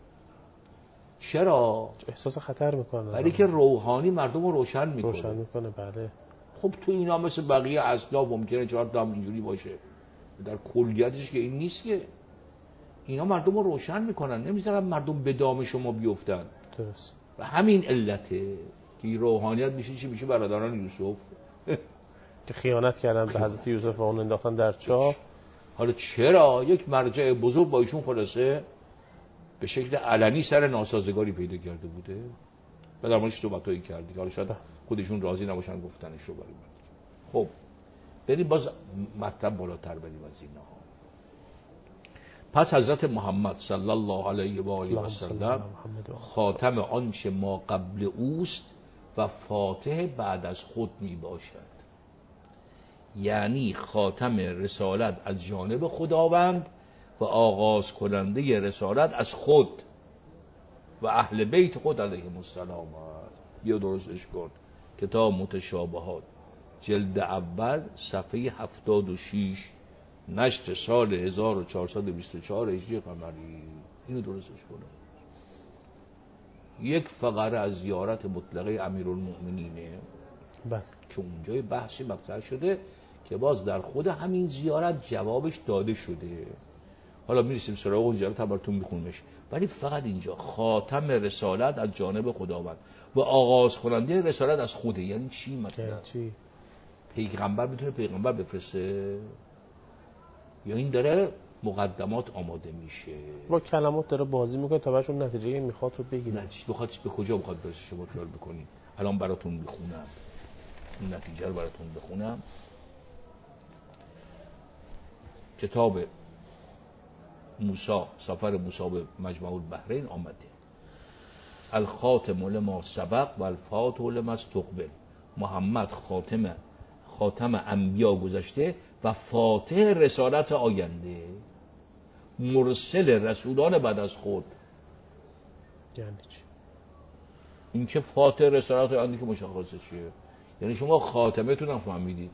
چرا؟
احساس خطر میکنه.
برای که روحانی مردم رو روشن میکنه.
روشن میکنه. بله.
خب تو اینا مثل بقیه اصلا ممکنه چهار تا هم اینجوری باشه، در کلیتش که این نیست که. اینا مردم رو روشن میکنن، نمیذارن مردم به دام شما بیفتن.
درست.
و همین علته که روحانیت میشه چی؟ میشه برادران یوسف
که خیانت کردن به حضرت یوسف و اون انداختن در چاه.
حالا چرا؟ یک مرجع بزرگ با ایشون خلاصه به شکل علنی سر ناسازگاری پیدا کرده بوده و در موردش صحبتایی کردی که حالا شاید خودشون راضی نباشن گفتنش رو بریم. خب بریم باز مطلب بالاتر بریم از اینها. پس حضرت محمد صلی الله علیه و آله و سلم خاتم آنچه ما قبل اوست و فاتح بعد از خود می باشد. یعنی خاتم رسالت از جانب خداوند و آغاز کننده رسالت از خود و اهل بیت خود علیهم السلام. بیا درستش کن. کتاب متشابهات جلد اول صفحه هفتاد و شش، نشر سال هزار و چهارصد و بیست و چهار هجری قمری. اینو درستش کنه. یک فقره از زیارت مطلقه امیرالمؤمنینه
بله.
که اونجای بحثی مطرح شده که باز در خود همین زیارت جوابش داده شده. حالا میرسیم سراغ اون زیارت، هم براتون میخونمش. ولی فقط اینجا خاتم رسالت از جانب خداوند و آغاز کننده رسالت از خوده. یعنی چی مطلب؟
چی؟
پیغمبر میتونه پیغمبر بفرسته یا این داره مقدمات آماده میشه؟
با کلمات داره بازی میکنه تا بهشون نتیجه میخواد رو بگیره.
نتیجه بخواد به کجا بخواد برسه شما خیال بکنید. الان براتون میخونم این نتیجه رو براتون بخونم. کتاب موسی، سفر موسی به مجمع البحرین آمده: الخاتم لما سبق و الفاتح لما استقبل. محمد خاتم خاتم انبیا گذشته و فاتح رسالت آینده، مرسل رسولان بعد از خود.
یعنی چی؟
این که فاتح رسالت آینده که مشخصه چیه؟ یعنی شما خاتمتون هم فهمیدید.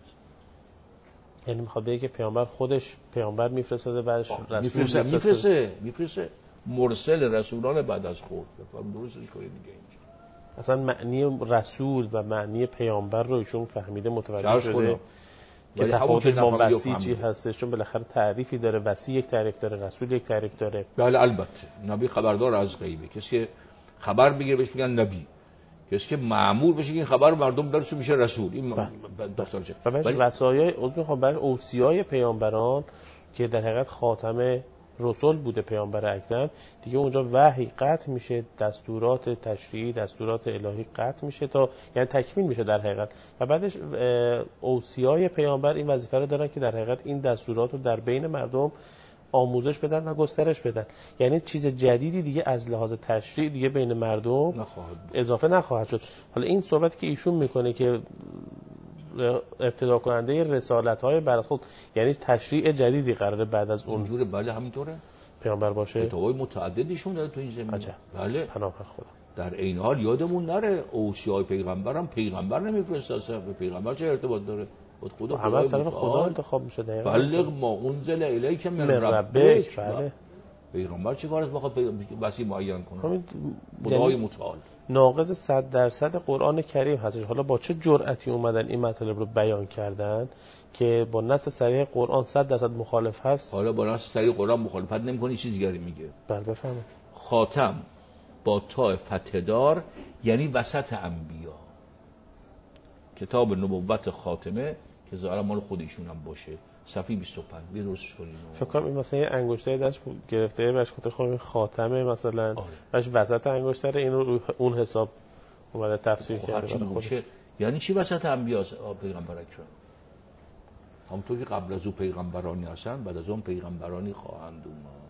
یعنی میخواد بگه که پیامبر خودش پیامبر میفرسته بعدش رسول
میفرسته میفرسته میفرسته مرسل رسولان بعد از خود. بفهم درستش کنید دیگه. اینجا
اصلا معنی رسول و معنی پیامبر رو ایشون فهمیده، متوجه شده که تفاوتش با وصی چی هستش، چون بالاخره تعریفی داره. وصی یک تعریف داره، رسول یک تعریف داره.
بله البته نبی خبردار از غیبه. کسی که خبر بگیره بهش میگن نبی، کسی که مأمور بشه که این خبر مردم برسه میشه رسول. این داستان چه؟
ولی وصایای عضو میخوام برای اوصیای پیامبران که در حقیقت خاتم رسول بوده پیامبر اکرم دیگه، اونجا وحی قطع میشه، دستورات تشریعی، دستورات الهی قطع میشه تا یعنی تکمیل میشه در حقیقت. و بعدش اوصیای پیامبر این وظیفه رو دارن که در حقیقت این دستورات رو در بین مردم آموزش بدن و گسترش بدن. یعنی چیز جدیدی دیگه از لحاظ تشریع دیگه بین مردم
نخواهد
اضافه نخواهد شد. حالا این صحبت که ایشون میکنه که ابتدا کننده رسالت‌های بعد خود، یعنی تشریع جدیدی قراره بعد از اون
اونجوره. بله همینطوره
پیامبر باشه.
کتابای متعددیشون داره تو این زمینه.
عجب.
بله
پناه بر خدا.
در این حال یادمون نره اوصیای پیغمبرم پیغمبر نمیفرسته، اصلا به پیغمبر چه ارتباط داره؟ خود خدا
همه از طرف خدا انتخاب میشه. دقیقاً
بلغ ما انزل الیک من
ربک. بله.
پیغمبر چه کار است بخواد وصی معین کنه؟ خدای
یعنی
متعال
ناقض صد درصد قرآن کریم هستش. حالا با چه جرأتی اومدن این مطالب رو بیان کردن که با نص صریح قرآن صد درصد مخالف هست؟
حالا با نص صریح قرآن مخالفت نمی‌کنه، چیز دیگری میگه.
بله بفهمید.
خاتم با تاء فتحه دار یعنی وسط انبیا. کتاب نبوت خاتمه که ظاهرا مال خودشون هم باشه، صفحه بیست و پنج. بیا درستش کنین.
فکر کنم این مثلا یه انگشتای دست گرفته باش خاطر خودم خاتمه مثلا باش وسط انگشتر این رو اون حساب اومده تفسیر کرده برای خودش.
یعنی چی وسط انبیا پیغمبر اکرم؟ همونطور که قبل از او پیغمبرانی هستن، بعد از اون پیغمبرانی خواهند اومد.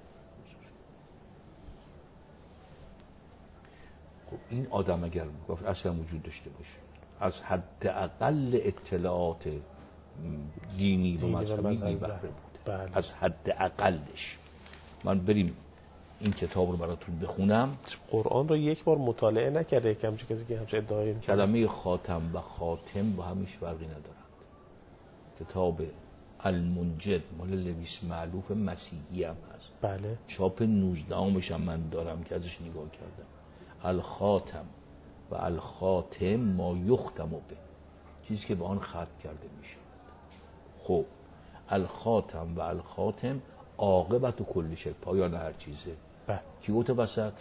خب این آدم اگر اصلا وجود داشته باشه، از حداقل اطلاعات دینی و مذهبی بهره بوده. بله. از حداقلش. من بریم این کتاب رو براتون بخونم.
قرآن رو یک بار مطالعه نکرده یکم چه کسی که همچه ادعایی میکنه.
کلمه خاتم و خاتم با همیش فرقی ندارند. کتاب المنجد مال لویس معلوف مسیحی هم هست.
بله.
چاپ نوزدهمش هم من دارم که ازش نگاه کردم. الخاتم و الخاتم ما یختم به، چیزی که به آن ختم کرده میشه. خب الخاتم و الخاتم عاقبت و کل شی، پایان هر چیزه.
بله.
کی گفته وسط؟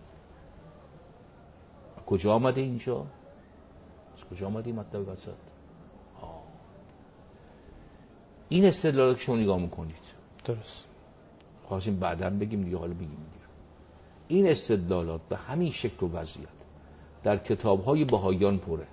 کجا آمده اینجا؟ از کجا آمده این مطلب وسط؟ آه. این استدلال که شما نگاه میکنید
درست،
خواستیم بعداً بگیم دیگه، حالا بگیم دیگه. این استدلالات به همین شکل و وضعیت در کتاب‌های بهائیان پره.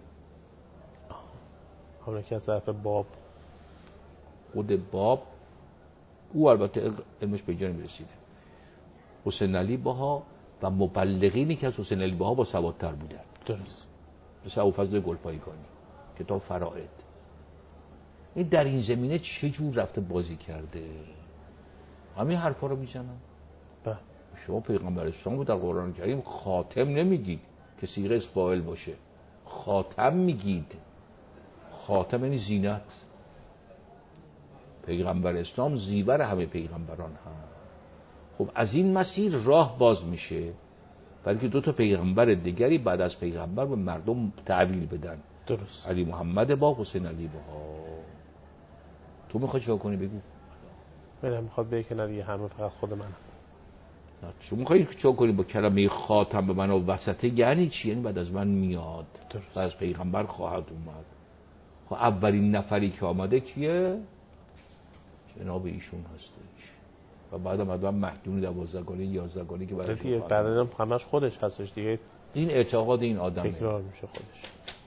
همون که از طرف باب،
خود باب، او البته علمش به اینجا نمی‌رسیده. حسین علی بها و مبلغینی که از حسین علی بها با سوادتر بودن.
درست.
مثل ابوالفضل گلپایگانی، کتاب فرائد. این در این زمینه چه جور رفته بازی کرده؟ همین حرفا رو میزنن.
بله.
شما پیغمبر اسلام رو در قرآن کریم خاتم نمیگید که صیغه اسم فاعل باشه، خاتم میگید. خاتم یعنی زینت. پیغمبر اسلام زیور همه پیغمبران هم. خب از این مسیر راه باز میشه برای که دو تا پیغمبر دیگری بعد از پیغمبر به مردم تعبیر بدن.
درست.
علی محمد با، حسین علی با. تو میخوای چیکار کنی بگو؟
من میخواد بگه که نه دیگه همه فقط خود منم.
شما میخوایی چیکار کنی با کلمه خاتم به من و وسطه؟ یعنی چی؟ یعنی بعد از من میاد.
درست.
بعد از پیغمبر خواهد اومد. خب اولین نفری که آمده کیه؟ جناب ایشون هستش. و بعدم بعد مهدون دوازدهگانه یازدهگانه که بعدش
دیگه بعدم همش خودش هستش دیگه.
این اعتقاد این آدمه.
تکرار میشه خودش.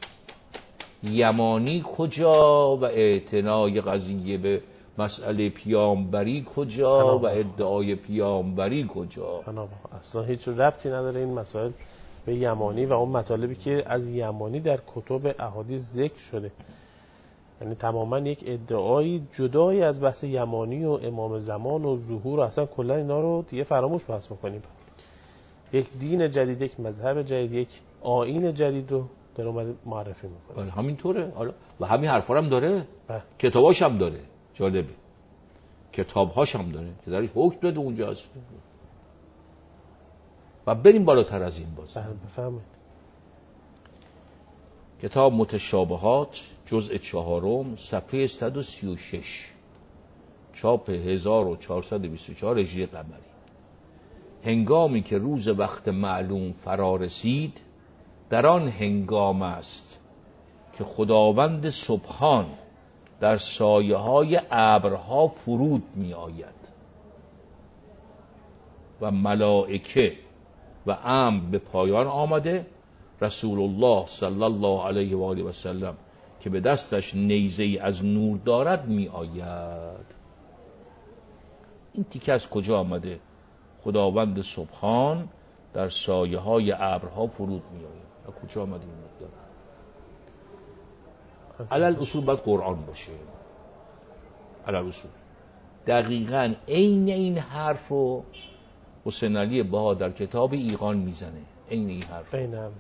یمانی کجا و اعتنای قضیه به مسئله پیامبری کجا و ادعای پیامبری کجا؟
اصلا هیچ ربطی نداره این مسائل به یمانی و اون مطالبی که از یمانی در کتب احادیث ذکر شده. یعنی تماما یک ادعایی جدایی از بحث یمانی و امام زمان و ظهور و اصلا کلا اینا رو دیگه فراموش بحث میکنیم. یک دین جدید، یک مذهب جدید، یک آیین جدید رو در اومد معرفی میکنه.
بله همینطوره. حالا و همین حرفا هم داره. کتاباش هم داره. جالبه. کتابهاش هم داره که درش حکم داده اونجا هست. و بریم بالاتر از این باز.
بله بفهمید.
کتاب متشابهات جزء چهارم صفحه صد و سی و شش چاپ هزار و چهارصد و بیست و چهار هجری قمری. هنگامی که روز وقت معلوم فرا رسید، در آن هنگام است که خداوند سبحان در سایه های ابرها فرود می آید و ملائکه و امر به پایان آمده. رسول الله صلی الله علیه و آله و سلم که به دستش نیزه‌ای از نور دارد می آید. این تیکه از کجا آمده؟ خداوند سبحان در سایه های ابرها فرود می آید. از کجا آمده این مطلب؟ علل اصول باید قرآن باشه. علل اصول دقیقاً عین این حرف رو حسین علی بها در کتاب ایقان میزنه. عین این حرف.
عین هم.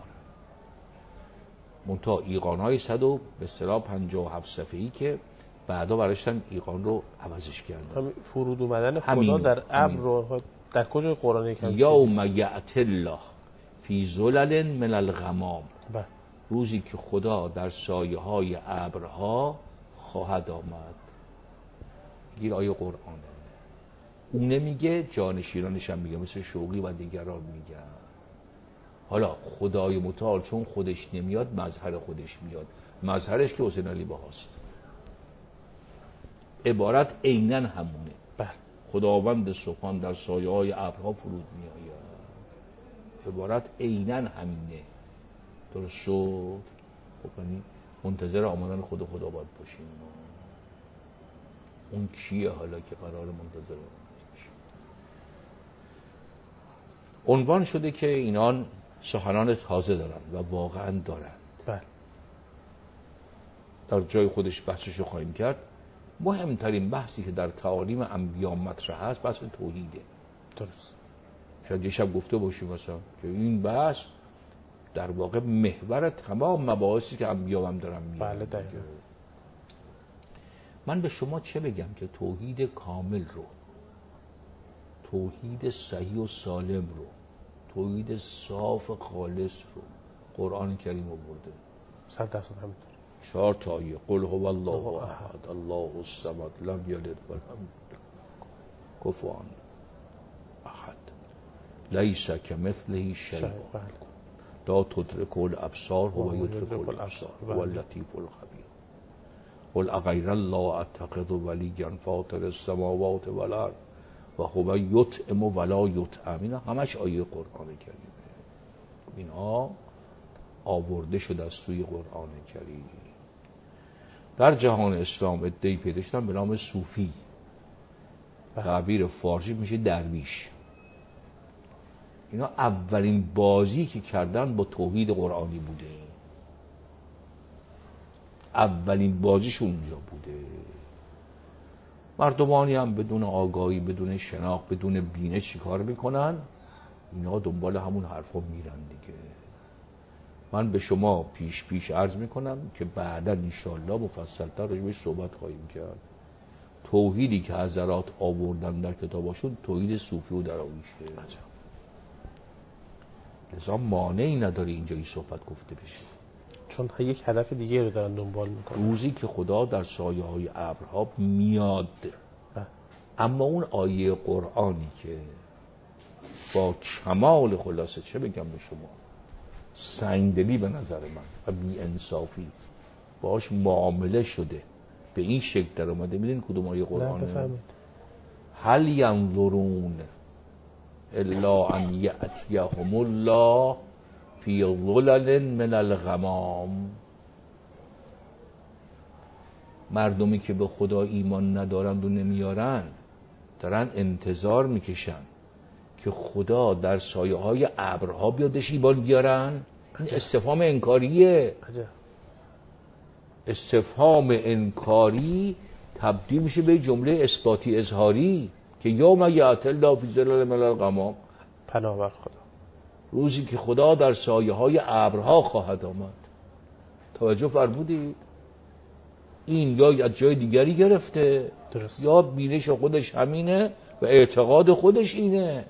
منتها ایقان های صد و به اصطلاح پنجاه و هفت صفحه‌ای که بعدا براشتن ایقان رو عوضش کردن.
همین فرود اومدن خدا
همین
در ابر رو در کجای قرآن یکم
یوم یأتی الله فی ظلل من الغمام.
بله.
روزی که خدا در سایه های ابرها خواهد آمد. گیر آیه قرآنه. اون نمیگه، جانشینانش هم میگه، مثل شوقی و دیگران میگن. حالا خدای متعال چون خودش نمیاد مظهر خودش میاد. مظهرش که حسین علی بهاست. عبارت عیناً همونه.
بله.
خداوند سبحان در سایه های ابرها فرود میآید. عبارت عیناً همینه. درست شد؟ خب یعنی منتظر آمدن خود خدا باید باشیم. اون کیه حالا که قرار منتظر باشیم؟ عنوان شده که اینان سخنان تازه دارن و واقعا دارن.
بله.
در جای خودش بحثشو خواهیم کرد. مهمترین بحثی که در تعالیم انبیا مطرح هست بحث توحیده.
درست.
شاید یه شب گفته باشیم مثلا که این بحث در واقع محور تمام مباحثی که انبیا هم دارن میگن.
بله دقیقاً.
من به شما چه بگم که توحید کامل رو، توحید صحیح و سالم رو، توحید صاف خالص رو قرآن کریم آورده.
صد درصد همینطور.
چهار تا آیه: قل هو الله احد الله الصمد لم یلد و لم یولد کفوا احد لیس کمثله شیء لا تدرکه الابصار هو یدرک الابصار هو اللطیف الخبیر. قل اغیر الله اتخذ ولیا فاطر السماوات والارض و هو یطعم ولا یطعم. اینا همش آیه قرآن کریمه. اینها آورده شده از سوی قرآن کریم. در جهان اسلام ادعی پیدا شدن به نام صوفی، تعبیر فارسی میشه درویش. اینا اولین بازی که کردن با توحید قرآنی بوده، اولین بازیش اونجا بوده. مردمانی هم بدون آگاهی، بدون شناخت، بدون بینش چیکار میکنن؟ اینا دنبال همون حرفا میرن دیگه. من به شما پیش پیش عرض میکنم که بعدا انشاءالله مفصل‌تر راجبش صحبت خواهیم کرد. توحیدی که حضرات آوردن در کتاباشون توحید صوفی و دراویشه. لذا مانعی نداره اینجا این صحبت گفته بشه،
چون یک هدف دیگه رو دارن دنبال میکنن.
روزی که خدا در سایه های ابرها میاد، اما اون آیه قرآنی که با کمال خلاصه چه بگم به شما، سنگدلی به نظر من و بی انصافی باش معامله شده، به این شکل در اومده. میدونید کدوم آیه قرآنه؟
بفهمید.
هل ینظرون الا ان یأتیهم الله فی ظلل من الغمام. مردمی که به خدا ایمان ندارند و نمیارن دارن انتظار میکشن که خدا در سایه های ابرها بیادش ایمان بیارن. این استفهام انکاریه.
عجب.
استفهام انکاری تبدیل میشه به جمله اثباتی اظهاری که یوم یأتی الله فی ظلل من الغمام.
پناه بر خدا.
روزی که خدا در سایه های ابرها خواهد آمد. توجه فرمودید؟ این یا از جای دیگری گرفته،
درست.
یا بینش خودش همینه و اعتقاد خودش اینه.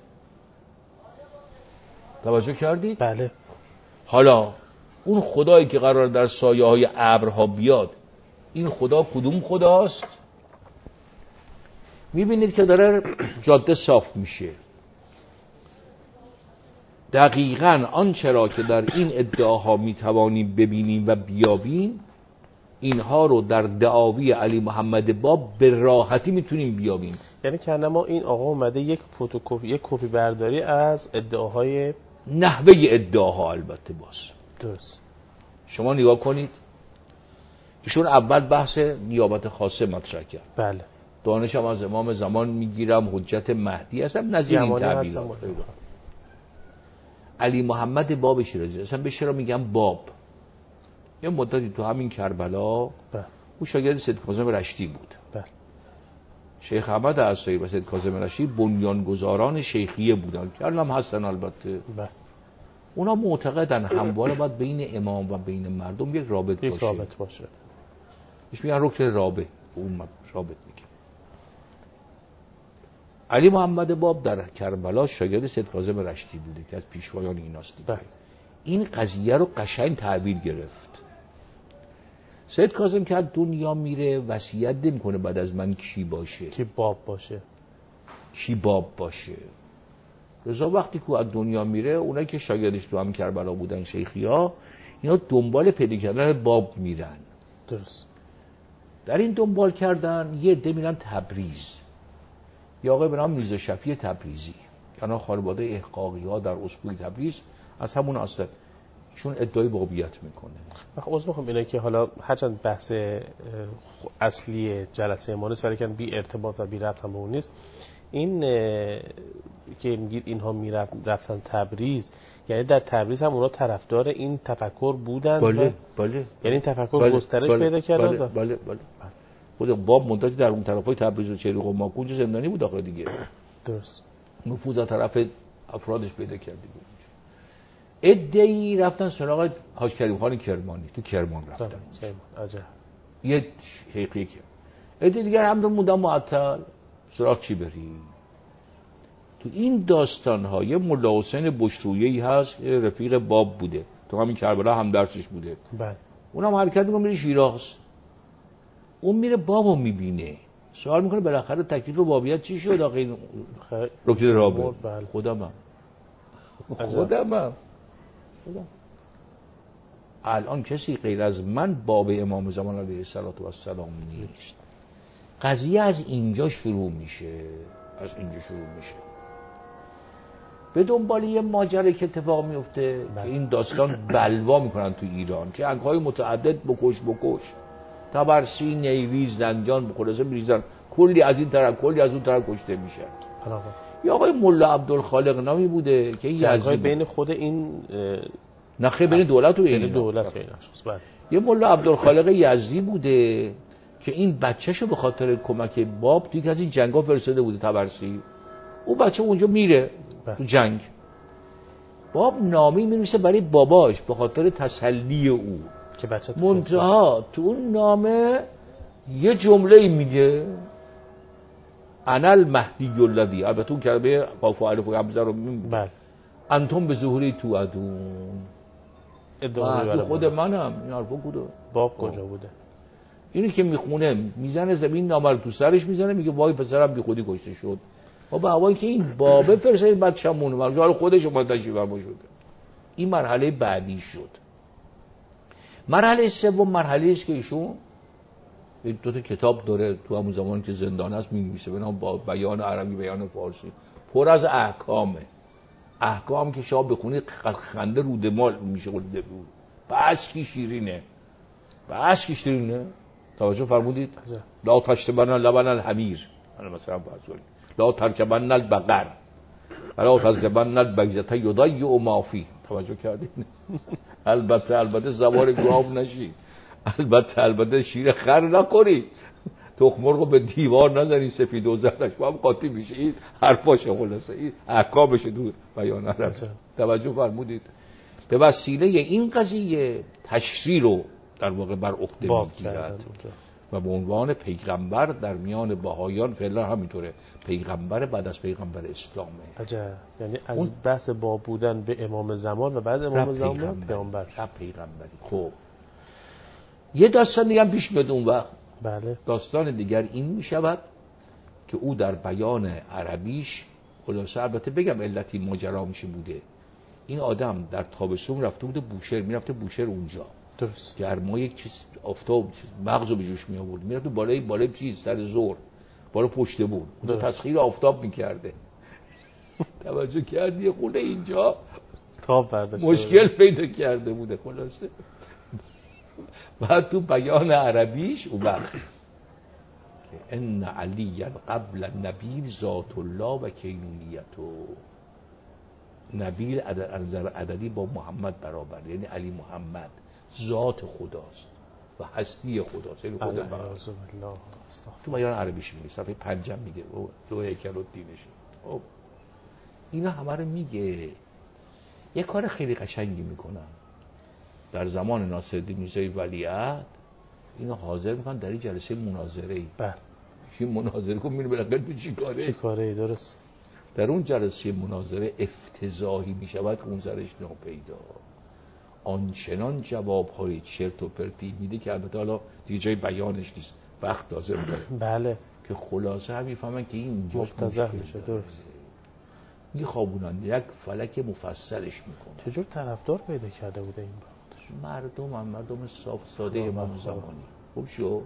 توجه کردید؟
بله.
حالا اون خدایی که قرار در سایه های ابرها بیاد، این خدا کدوم خداست؟ میبینید که داره جاده صاف میشه. دقیقاً آنچه را که در این ادعاها میتوانیم ببینیم و بیابیم، اینها رو در دعاوی علی محمد باب به راحتی میتونیم بیابیم.
یعنی که ما این آقا اومده یک فتوکپی، یک کپی برداری از ادعاهای،
نحوه ادعاها البته باز.
درست.
شما نگاه کنید، ایشون اول بحث نیابت خاصه مطرح کرد.
بله.
دانشم از امام زمان میگیرم، حجت مهدی هستم، نظیر این تعبیرات. علی محمد باب شیرازی، اصلا به چرا میگم باب؟ یه مدتی تو همین کربلا
بله.
او شاگرد سید کاظم رشتی بود.
بله.
شیخ احمد عصایی و سید کاظم رشتی بنیانگذاران شیخیه بودن که الان هستن البته.
بله.
اونا معتقدن همواره باید بین امام و بین مردم یک رابط
یک
باشه.
رابط باشه.
ایش میگن رکن رابط، اون رابط میگه. علی محمد باب در کربلا شاگرد سید کاظم رشتی بوده که از پیشوایان ایناست دیگه.
بله.
این قضیه رو قشنگ تعبیر گرفت. سید کاظم که از دنیا میره وصیت نمیکنه بعد از من کی باشه،
کی باب باشه،
کی باب باشه. رضا وقتی که از دنیا میره، اونایی که شاگردش تو هم کربلا بودن، شیخیا، اینا دنبال پیدا کردن باب میرن.
درست.
در این دنبال کردن یه عده میرن تبریز. یه آقای به نام میرزا شفیع تبریزی، یعنی خانواده احقاقی ها در اسکوی تبریز از همون اصل. چون ادعای بابیت میکنه.
خب عذر میخوام اینه که حالا هرچند بحث اصلی جلسه ما نیست ولی که بی ارتباط و بی ربط هم به اون نیست، این که میگید اینها میرفتن تبریز، یعنی در تبریز هم اونا طرفدار این تفکر بودن؟
بله بله.
یعنی این تفکر
بله
گسترش
بله
پیدا کرد؟
بله بله بله. خود باب مدتی در اون طرفای تبریز و چریخ و ماکوج زندانی بود آخه دیگه. درست. نفوذ از طرف افرادش پیدا کرد دیگه. ادعی رفتن سراغ حاج کریم خان کرمانی، تو کرمان رفتن.
عجب.
یه شیخی که ادعی دیگر هم موندن معطل، سراغ چی بری؟ تو این داستان‌ها یه ملا حسین بشرویه‌ای هست، رفیق باب بوده، تو همین کربلا هم درسش بوده.
بله.
اونم حرکت می‌کنه میره شیراز. اون میره بابو میبینه، سوال میکنه بالاخره تکلیف بابیت چی شد آقا این رکن رابط؟
بله.
خودمم خودمم خودم الان کسی غیر از من باب امام زمان علیه السلام نیست. قضیه از اینجا شروع میشه، از اینجا شروع میشه. به دنبال یه ماجرا که اتفاق میفته که این داستان بلوا میکنن تو ایران، جنگ‌های متعدد بکش بکش، تبرسی، نیریز، زنجان، به خلاصه میریزن، کلی از این طرف کلی از اون طرف کشته میشن. یا آقای ملا عبدالخالق نامی بوده که
جنگ‌های بین خود این
نخه بین دولت و
بین دولت بین
بله. یه ملا عبدالخالق یزدی بوده که این بچه‌شو به خاطر کمک باب توی که از این جنگ‌ها فرستاده بوده تبرسی. اون بچه اونجا میره بله. تو جنگ باب نامی می‌نویسه برای باباش به خاطر تسلی او
که بچه
منتها تو اون نامه یه جمله میگه انا المهدی الذی، البته اون کلمه قاف و الف و همزه رو
بله.
انتم به ظهوری تو ادون ادعای خود منم. این حرفا بوده.
باب کجا بوده؟
اینی که میخونه میزنه زمین نامه رو تو سرش میزنه میگه وای پسرم بی خودی کشته شد. و به هوایی که این بابه فرسای بچه‌مون مرجع خودش منتشی فرما شده. این مرحله بعدی شد. مرحله سوم مرحله است که ایشون دو تا کتاب داره تو همون زمانی که زندان است می‌نویسه به نام با بیان عربی بیان فارسی، پر از احکامه. احکام که شما بخونید خنده رودمال میشه بود. بس کی شیرینه، بس کی شیرینه. توجه فرمودید؟ لا تشتبن لبن الحمیر، انا مثلا فرض کنید لا ترکبن البقر ولا تزلبن البیضه یضیع ما فی. توجه کردید؟ البته البته زوار گاو نشید، البته البته شیر خر نخورید، تخم مرغ به دیوار نزنید سفید و زردش با هم قاطی میشه. این حرفاشه خلاصه، این احکامش دور بیان عرب. توجه فرمودید؟ به وسیله این قضیه تشریع رو در واقع بر عهده میگیرد و به عنوان پیغمبر در میان بهایان فعلا همینطوره، پیغمبر بعد از پیغمبر اسلامه.
عجب. یعنی از بحث باب بودن به امام زمان و بعد امام زمان پیغمبر
شد پیغمبری. خب یه داستان دیگه هم پیش میاد اون وقت.
بله.
داستان دیگر این میشود که او در بیان عربیش، خلاصه البته بگم علتی ماجرا میشه بوده، این آدم در تابستون رفته بوده بوشهر، میرفته بوشهر اونجا
درست
گرمای یک چیز آفتاب مغزو به جوش می آورد، میرفته بالای بالای چیز سر زور بالا پشت بود اونجا تسخیر آفتاب میکرده. توجه کردی؟ یه خونه اینجا
تاب برداشته
مشکل پیدا کرده بوده. خلاصه بعد تو بیان عربیش اون وقت که ان علی قبل النبی ذات الله و کینونیته، نبی عددی با محمد برابر، یعنی علی محمد ذات خداست و هستی خداست، یعنی خدا برابر. تو بیان عربیش میگه صفحه پنجم میگه رو هیکل الدینش. خب اینا همه رو میگه. یه کار خیلی قشنگی میکنن در زمان ناصرالدین میرزای ولیعهد، اینو حاضر میکنن در این جلسه مناظره‌ای.
بله.
این مناظره کن میره بالاخره تو چی کاره؟
چی کاره؟ درست.
در اون جلسه مناظره افتضاحی میشود که اون سرش ناپیدا، آنچنان جواب‌های چرت و پرتی میده که البته حالا دیگه جای بیانش نیست، وقت لازم داره.
بله.
که خلاصه هم میفهمن که این اینجاش
مفتضح میشه. درست.
میخوابونن یک فلک مفصلش میکنن.
چجور طرفدار پیدا کرده بوده این بخاطر؟
مردم هم مردم صاف ساده امام زمانی. خوب شو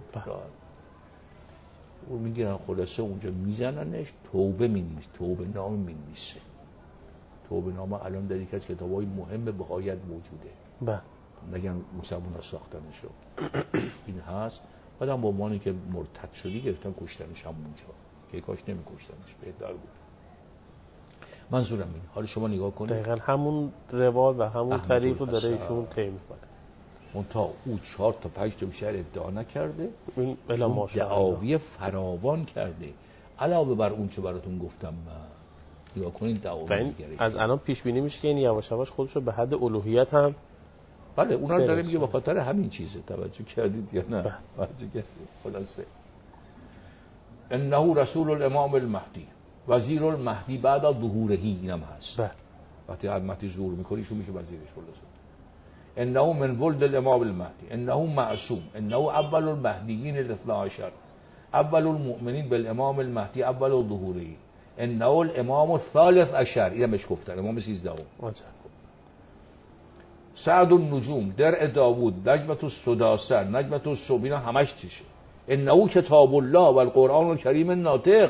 اون میگیرن خلاصه اونجا میزننش، توبه مینویسه، توبه نام مینویسه. توبه نامه الان در یکی از کتاب‌های مهم بهایت موجوده.
بله.
نگن مسلمون ساختنشو. این هست. بعدم با مانی که مرتد شدی گرفتن کشتنش همونجا. که کاش نمی‌کشتنش بهتر بود. منظورم این. حالا شما نگاه کنید.
دقیقاً همون روال و همون طریق رو داره ایشون طی می‌کنه.
اون تا او چهار تا پنج تا بیشتر ادعا نکرده.
این بلا ماشاءالله
دعاوی فراوان کرده. علاوه بر اون چه براتون گفتم من نگاه کنید دعاوی دیگه.
از الان پیش بینی میشه که این یواش یواش خودش رو به حد الوهیت هم
بله اونا داره میگه به خاطر همین چیزه. توجه کردید یا نه؟ توجه کردید. خلاصه انه رسول الامام المهدی وزیر المهدی بعد ظهوره اینم هست.
بله.
وقتی المهدی ظهور میکنه ایشون میشه وزیرش. خلاصه انه من ولد الامام المهدی انه معصوم انه اول المهدیین الاثنی عشر اول المؤمنین بالامام المهدی اول ظهوره انه الامام الثالث عشر. اینم بهش گفتن امام سیزدهم. سعد النجوم درع داوود نجمت السداسه نجمت الصبح اینا همش چیشه. انه کتاب الله و القرآن الکریم الناطق.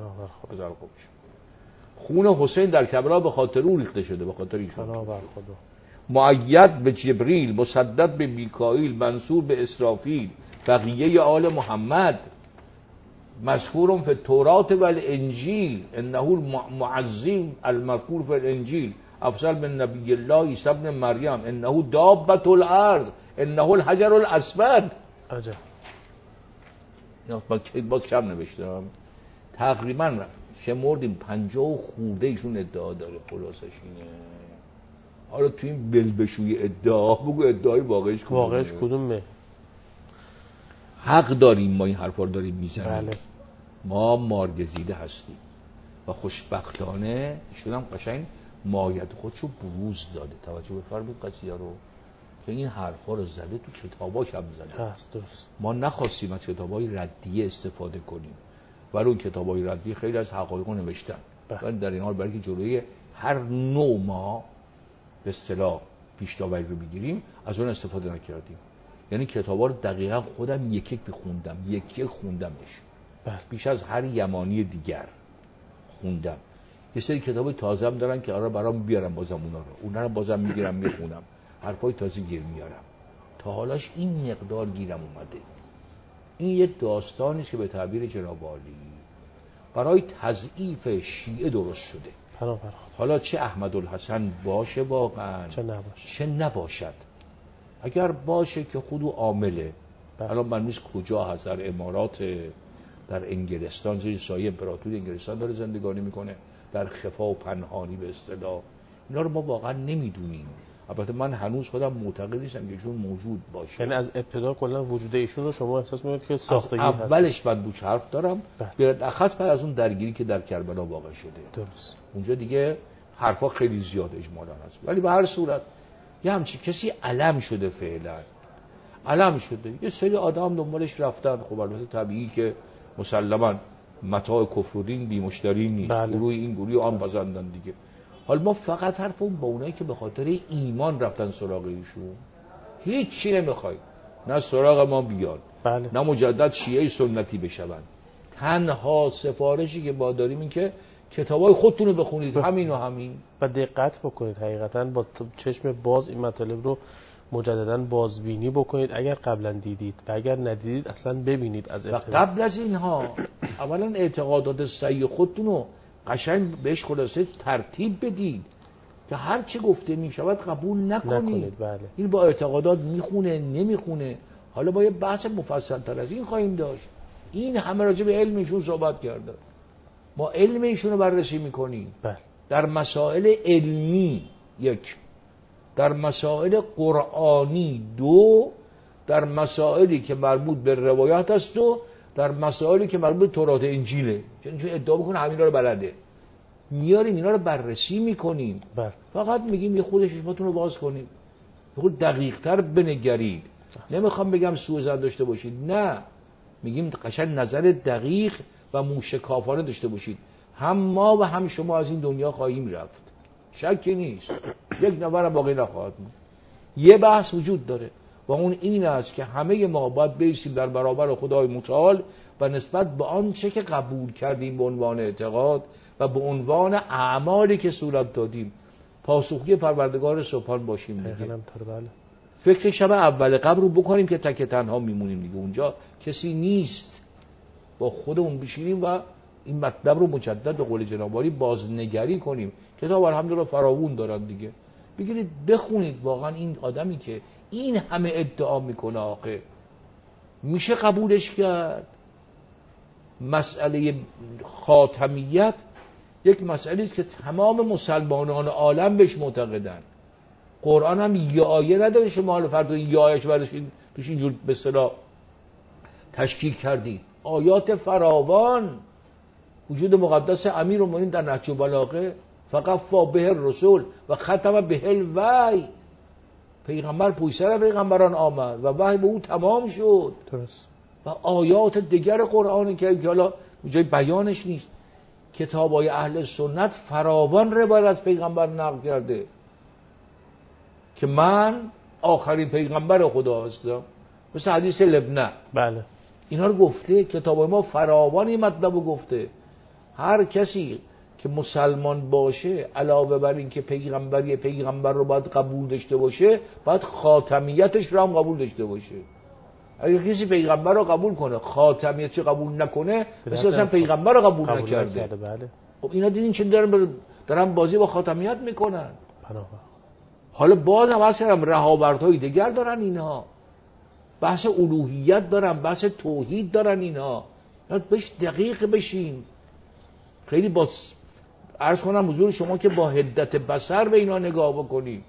خون حسین در کربلا به خاطر او ریخته شده. به خاطر ایشون مؤید به جبریل مسدد به میکائیل منصور به اسرافیل بقیه آل محمد مذکور فی التوراة و الانجیل انه المعظم المذکور فی الانجیل افضل من نبی الله عیسی ابن مریم انه دابة الارض انه الحجر الاسود.
عجب.
باز کم نوشتم. تقریبا شمردیم پنجاه و خورده ایشون ادعا داره. خلاصش اینه. حالا تو این بلبشوی ادعا بگو ادعای واقعیش کدومه؟
واقعیش کدومه؟
حق داریم ما این حرفا رو داریم میزنیم.
بله.
ما مارگزیده هستیم و خوشبختانه ایشون هم قشنگ مایت خودشو بروز داده. توجه بفرمایید قضیه رو که این حرفا رو زده تو کتاباش هم زده.
هست درست.
ما نخواستیم از کتابای ردیه استفاده کنیم ولی اون کتابای ردیه خیلی از حقایق رو نوشتن. ولی در این حال برای که جلوی هر نوع ما به اصطلاح پیش‌داوری رو بگیریم از اون استفاده نکردیم. یعنی کتابا رو دقیقاً خودم یک یک بخوندم یک یک خوندمش.
بله.
بیش از هر یمانی دیگر خوندم. یه سری کتابای تازه هم دارن که آره برام بیارم بازم اونا رو. اونا رو بازم میگیرم میخونم. حرفای تازه گیر میارم. تا حالاش این مقدار گیرم اومده. این یه داستانی است که به تعبیر جناب عالی برای تضعیف شیعه درست شده.
برابر.
حالا چه احمدالحسن باشه واقعا
چه نباشه.
چه نباشد. اگر باشه که خودو عامله. الان من نیست کجا هست در امارات در انگلستان زیر سایه امپراتوری انگلستان داره زندگانی میکنه در خفا و پنهانی به اصطلاح. اینا رو ما واقعا نمیدونیم. البته من هنوز خودم معتقد نیستم که ایشون موجود باشه.
یعنی از ابتدا کلا وجود ایشون رو شما احساس می‌کنید که ساختگی هست.
اولش من بوش حرف دارم بالاخص بعد از اون درگیری که در کربلا واقع شده.
درست.
اونجا دیگه حرفا خیلی زیاد اجمالا هست. ولی به هر صورت یه همچی کسی علم شده فعلا. علم شده. یه سری آدم دنبالش رفتن. خب البته طبیعی که مسلماً متاع کفر و دین بی مشتری نیست.
بله.
گروه این گروه آن پسندن دیگه. حالا ما فقط حرفمون با اونایی که به خاطر ایمان رفتن سراغ ایشون. هیچ چی نمیخوای. نه سراغ ما بیاد.
بله.
نه مجدد شیعه سنتی بشون. تنها سفارشی که ما داریم این که کتابای خودتون رو بخونید. بخ... همین و همین.
و دقت بکنید حقیقتاً با چشم باز این مطالب رو مجدداً بازبینی بکنید اگر قبلا دیدید و اگر ندیدید اصلا ببینید از ابتدا.
و قبل از اینها اولا اعتقادات صحیح خودتون رو قشنگ بهش خلاصه ترتیب بدید که هر چه گفته می شود قبول نکنید.
نکنید. بله.
این با اعتقادات میخونه نمیخونه. حالا با یه بحث مفصل تر از این خواهیم داشت. این همه راجع به علم ایشون صحبت کرده. ما علم ایشون رو بررسی میکنیم.
بله.
در مسائل علمی یک، در مسائل قرآنی دو، در مسائلی که مربوط به روایات است و در مسائلی که مربوط به تورات انجیله. چون ادعا میکنه همینا رو بلده. میاریم اینا رو بررسی میکنیم.
بله.
فقط میگیم یه خود چشماتون رو باز کنید. یه خود دقیق‌تر بنگرید. نمیخوام بگم سوء ظن داشته باشید. نه. میگیم قشنگ نظر دقیق و موشکافانه داشته باشید. هم ما و هم شما از این دنیا خواهیم رفت. شکی نیست. یک نفر هم باقی نخواهد بود. یه بحث وجود داره و اون این است که همه ما باید بیستیم در برابر خدای متعال و نسبت به آن چه که قبول کردیم به عنوان اعتقاد و به عنوان اعمالی که صورت دادیم پاسخگوی پروردگار سبحان باشیم دیگه.
بله.
فکر شب اول قبر رو بکنیم که تک تنها میمونیم دیگه، اونجا کسی نیست، با خودمون بشینیم و این مطلب رو مجدد به قول جناب عالی بازنگری کنیم. کتاب الحمدلله فراوون دارن دیگه، بگیرید بخونید. واقعا این آدمی که این همه ادعا میکنه آخه میشه قبولش کرد؟ مسئله خاتمیت یک مسئله است که تمام مسلمانان عالم بهش معتقدن. قرآن هم یه آیه نداره شما حالا فردا یه آیهش برداشتین توش اینجور به اصطلاح تشکیل کردید. آیات فراوان. وجود مقدس امیرالمومنین در نهج البلاغه فقفا به الرسول و ختم به الوحی، پیغمبر پویسر پیغمبران آمد و وحی به او تمام شد.
درست.
و آیات دیگر قرآن که حالا جای بیانش نیست. کتابای اهل سنت فراوان روایت از پیغمبر نقل کرده که من آخرین پیغمبر خدا هستم، مثل حدیث لبنه.
بله.
اینا رو گفته کتابای ما فراوان این مطلب رو گفته. هر کسی که مسلمان باشه علاوه بر این که پیغمبری پیغمبر رو باید قبول داشته باشه، باید خاتمیتش رو هم قبول داشته باشه. اگه کسی پیغمبر رو قبول کنه خاتمیتش رو قبول نکنه، مثل اصلا پیغمبر رو قبول, قبول نکرده. نکرده.
بله.
خب اینا دیدین چه دارن دارن بازی با خاتمیت میکنن.
پناه.
حالا باز هم اصلا رهاوردهای دیگر دارن اینها، بحث الوهیت دارن، بحث توحید دارن اینها. باید بهش دقیق بشین. خیلی با عرض کنم حضور شما که با حدت بصر به اینا نگاه بکنیم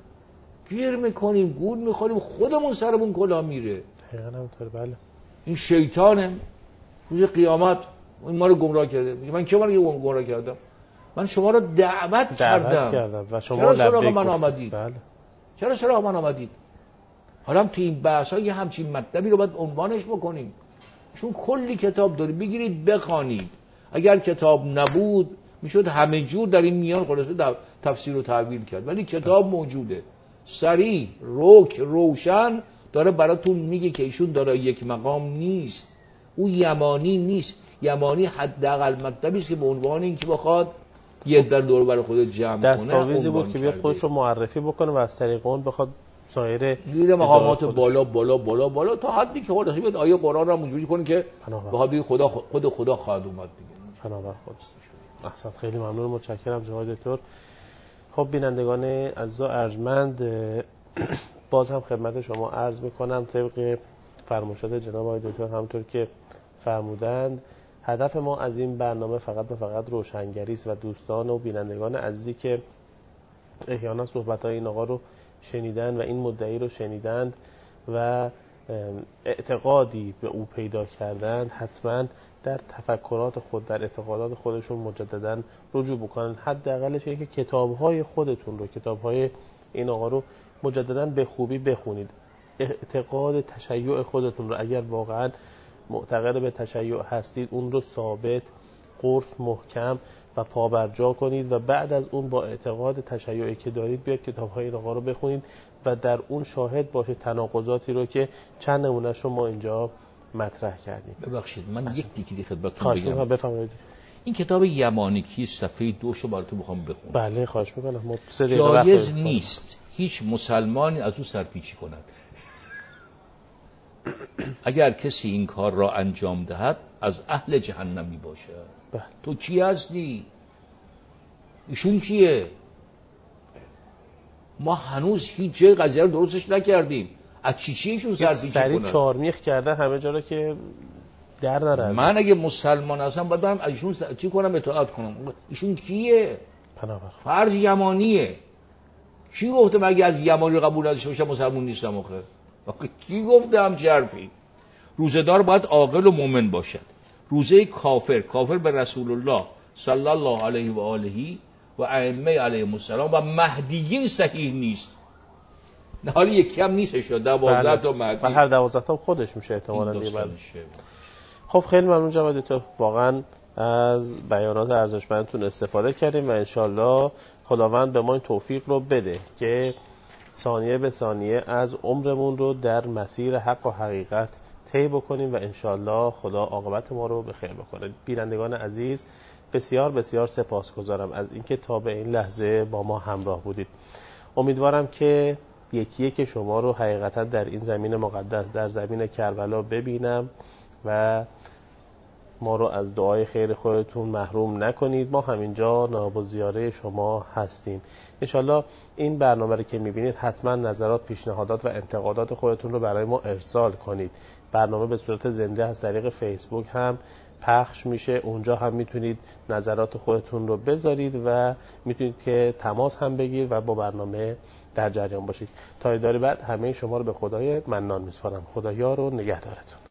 گیر میکنیم، گول میخوریم، خودمون سرمون کلا میره.
همینطور. بله.
این شیطانه روز قیامت این ما رو گمراه کرده. من که من رو گمراه کردم؟ من شما رو دعوت, دعوت کردم.
کردم و شما
چرا سراغ من
گفتید.
آمدید؟
بله.
چرا سراغ من آمدید؟ حالا تو این بحث ها یه همچین مطلبی رو باید عنوانش بکنیم، چون کلی کتاب داریم، بگیرید بخوانید. اگر کتاب نبود میشد همه جور در این میان خلاصه تفسیر و تعبیر کرد، ولی کتاب موجوده، صریح، روک، روشن داره براتون میگه که ایشون داره یک مقام نیست، او یمانی نیست. یمانی حداقل مطلبی است که به عنوان اینکه بخواد یه در دور برای خود جمع کنه،
دستاویزی بود که بیاد خودش رو معرفی بکنه و از طریق اون بخواد سایر
میره مقامات بالا بالا بالا بالا تا حدی که خلاصه بیاد آیه قرآن رو منجوری کنه که بخواد بگه خدا خود خدا خواهد اومد دیگه.
پناه خودش. احسن، خیلی ممنون، متشکرم جناب دکتر. خب بینندگان عزیز و ارجمند، باز هم خدمت شما عرض میکنم طبق فرمایشات جناب آقای دکتر همونطور که فرمودند، هدف ما از این برنامه فقط و فقط روشنگری است و دوستان و بینندگان عزیزی که احیانا صحبت‌های این آقا رو شنیدن و این مدعی رو شنیدند و اعتقادی به او پیدا کردند، حتما در تفکرات خود، در اعتقادات خودشون مجددا رجوع بکنن. حداقلش اینه که کتاب‌های خودتون رو، کتاب‌های این آقا رو مجددا به خوبی بخونید. اعتقاد تشیع خودتون رو اگر واقعا معتقد به تشیع هستید، اون رو ثابت، قرص محکم و پابرجا کنید و بعد از اون با اعتقاد تشیعی که دارید بیاید کتاب‌های این آقا رو بخونید و در اون شاهد باشید تناقضاتی رو که چند نمونهش رو ما اینجا مطرح کردیم.
ببخشید من
اصلا.
یک دیگه خدمتتون بگم.
بفرمایید.
این کتاب یمانی کی صفحه دوشو براتون میخوام بخونم.
بله خواهش میکنم. ما سه
دقیقه وقت جایز نیست هیچ مسلمانی از او سرپیچی کند. اگر کسی این کار را انجام دهد از اهل جهنمی باشه.
بله.
تو کی هستی؟ ایشون کیه؟ ما هنوز هیچ جای قضیه رو درستش نکردیم. از چی چیشون سرپیچی کنن؟
سری چارمیخ کردن همه جا رو که در نره.
من اگه مسلمان هستم باید برم از ایشون چی کنم؟ اطاعت کنم. ایشون کیه؟
پناهبر.
فرض یمانیه. کی گفته من اگه از یمانی قبول نداشته باشم مسلمان نیستم آخه؟ آخه کی گفته همچین حرفی؟ روزه‌دار باید عاقل و مؤمن باشد. روزه کافر، کافر به رسول الله صلی الله علیه و آله و ائمه علیهم السلام و مهدیین صحیح نیست. حالا یکی هم نیستش، دوازده تا مهدی.
و هر دوازده تا خودش میشه احتمالاً دیگه. خب خیلی ممنون جناب دکتر، واقعا از بیانات ارزشمندتون استفاده کردیم و انشالله خداوند به ما این توفیق رو بده که ثانیه به ثانیه از عمرمون رو در مسیر حق و حقیقت طی بکنیم و انشالله خدا عاقبت ما رو به خیر بکنه. بینندگان عزیز، بسیار بسیار سپاسگزارم از اینکه تا به این لحظه با ما همراه بودید. امیدوارم که یکی یک شما رو حقیقتا در این زمین مقدس، در زمین کربلا ببینم و ما رو از دعای خیر خودتون محروم نکنید. ما همینجا ناب و زیاره شما هستیم. انشالله این برنامه رو که میبینید حتما نظرات، پیشنهادات و انتقادات خودتون رو برای ما ارسال کنید. برنامه به صورت زنده از طریق فیسبوک هم پخش میشه، اونجا هم میتونید نظرات خودتون رو بذارید و میتونید که تماس هم بگیرید و با برنامه در جریان باشید. تا ایداری بعد همه شما رو به خدای منان میسپارم. خدایا رو نگهدارتون.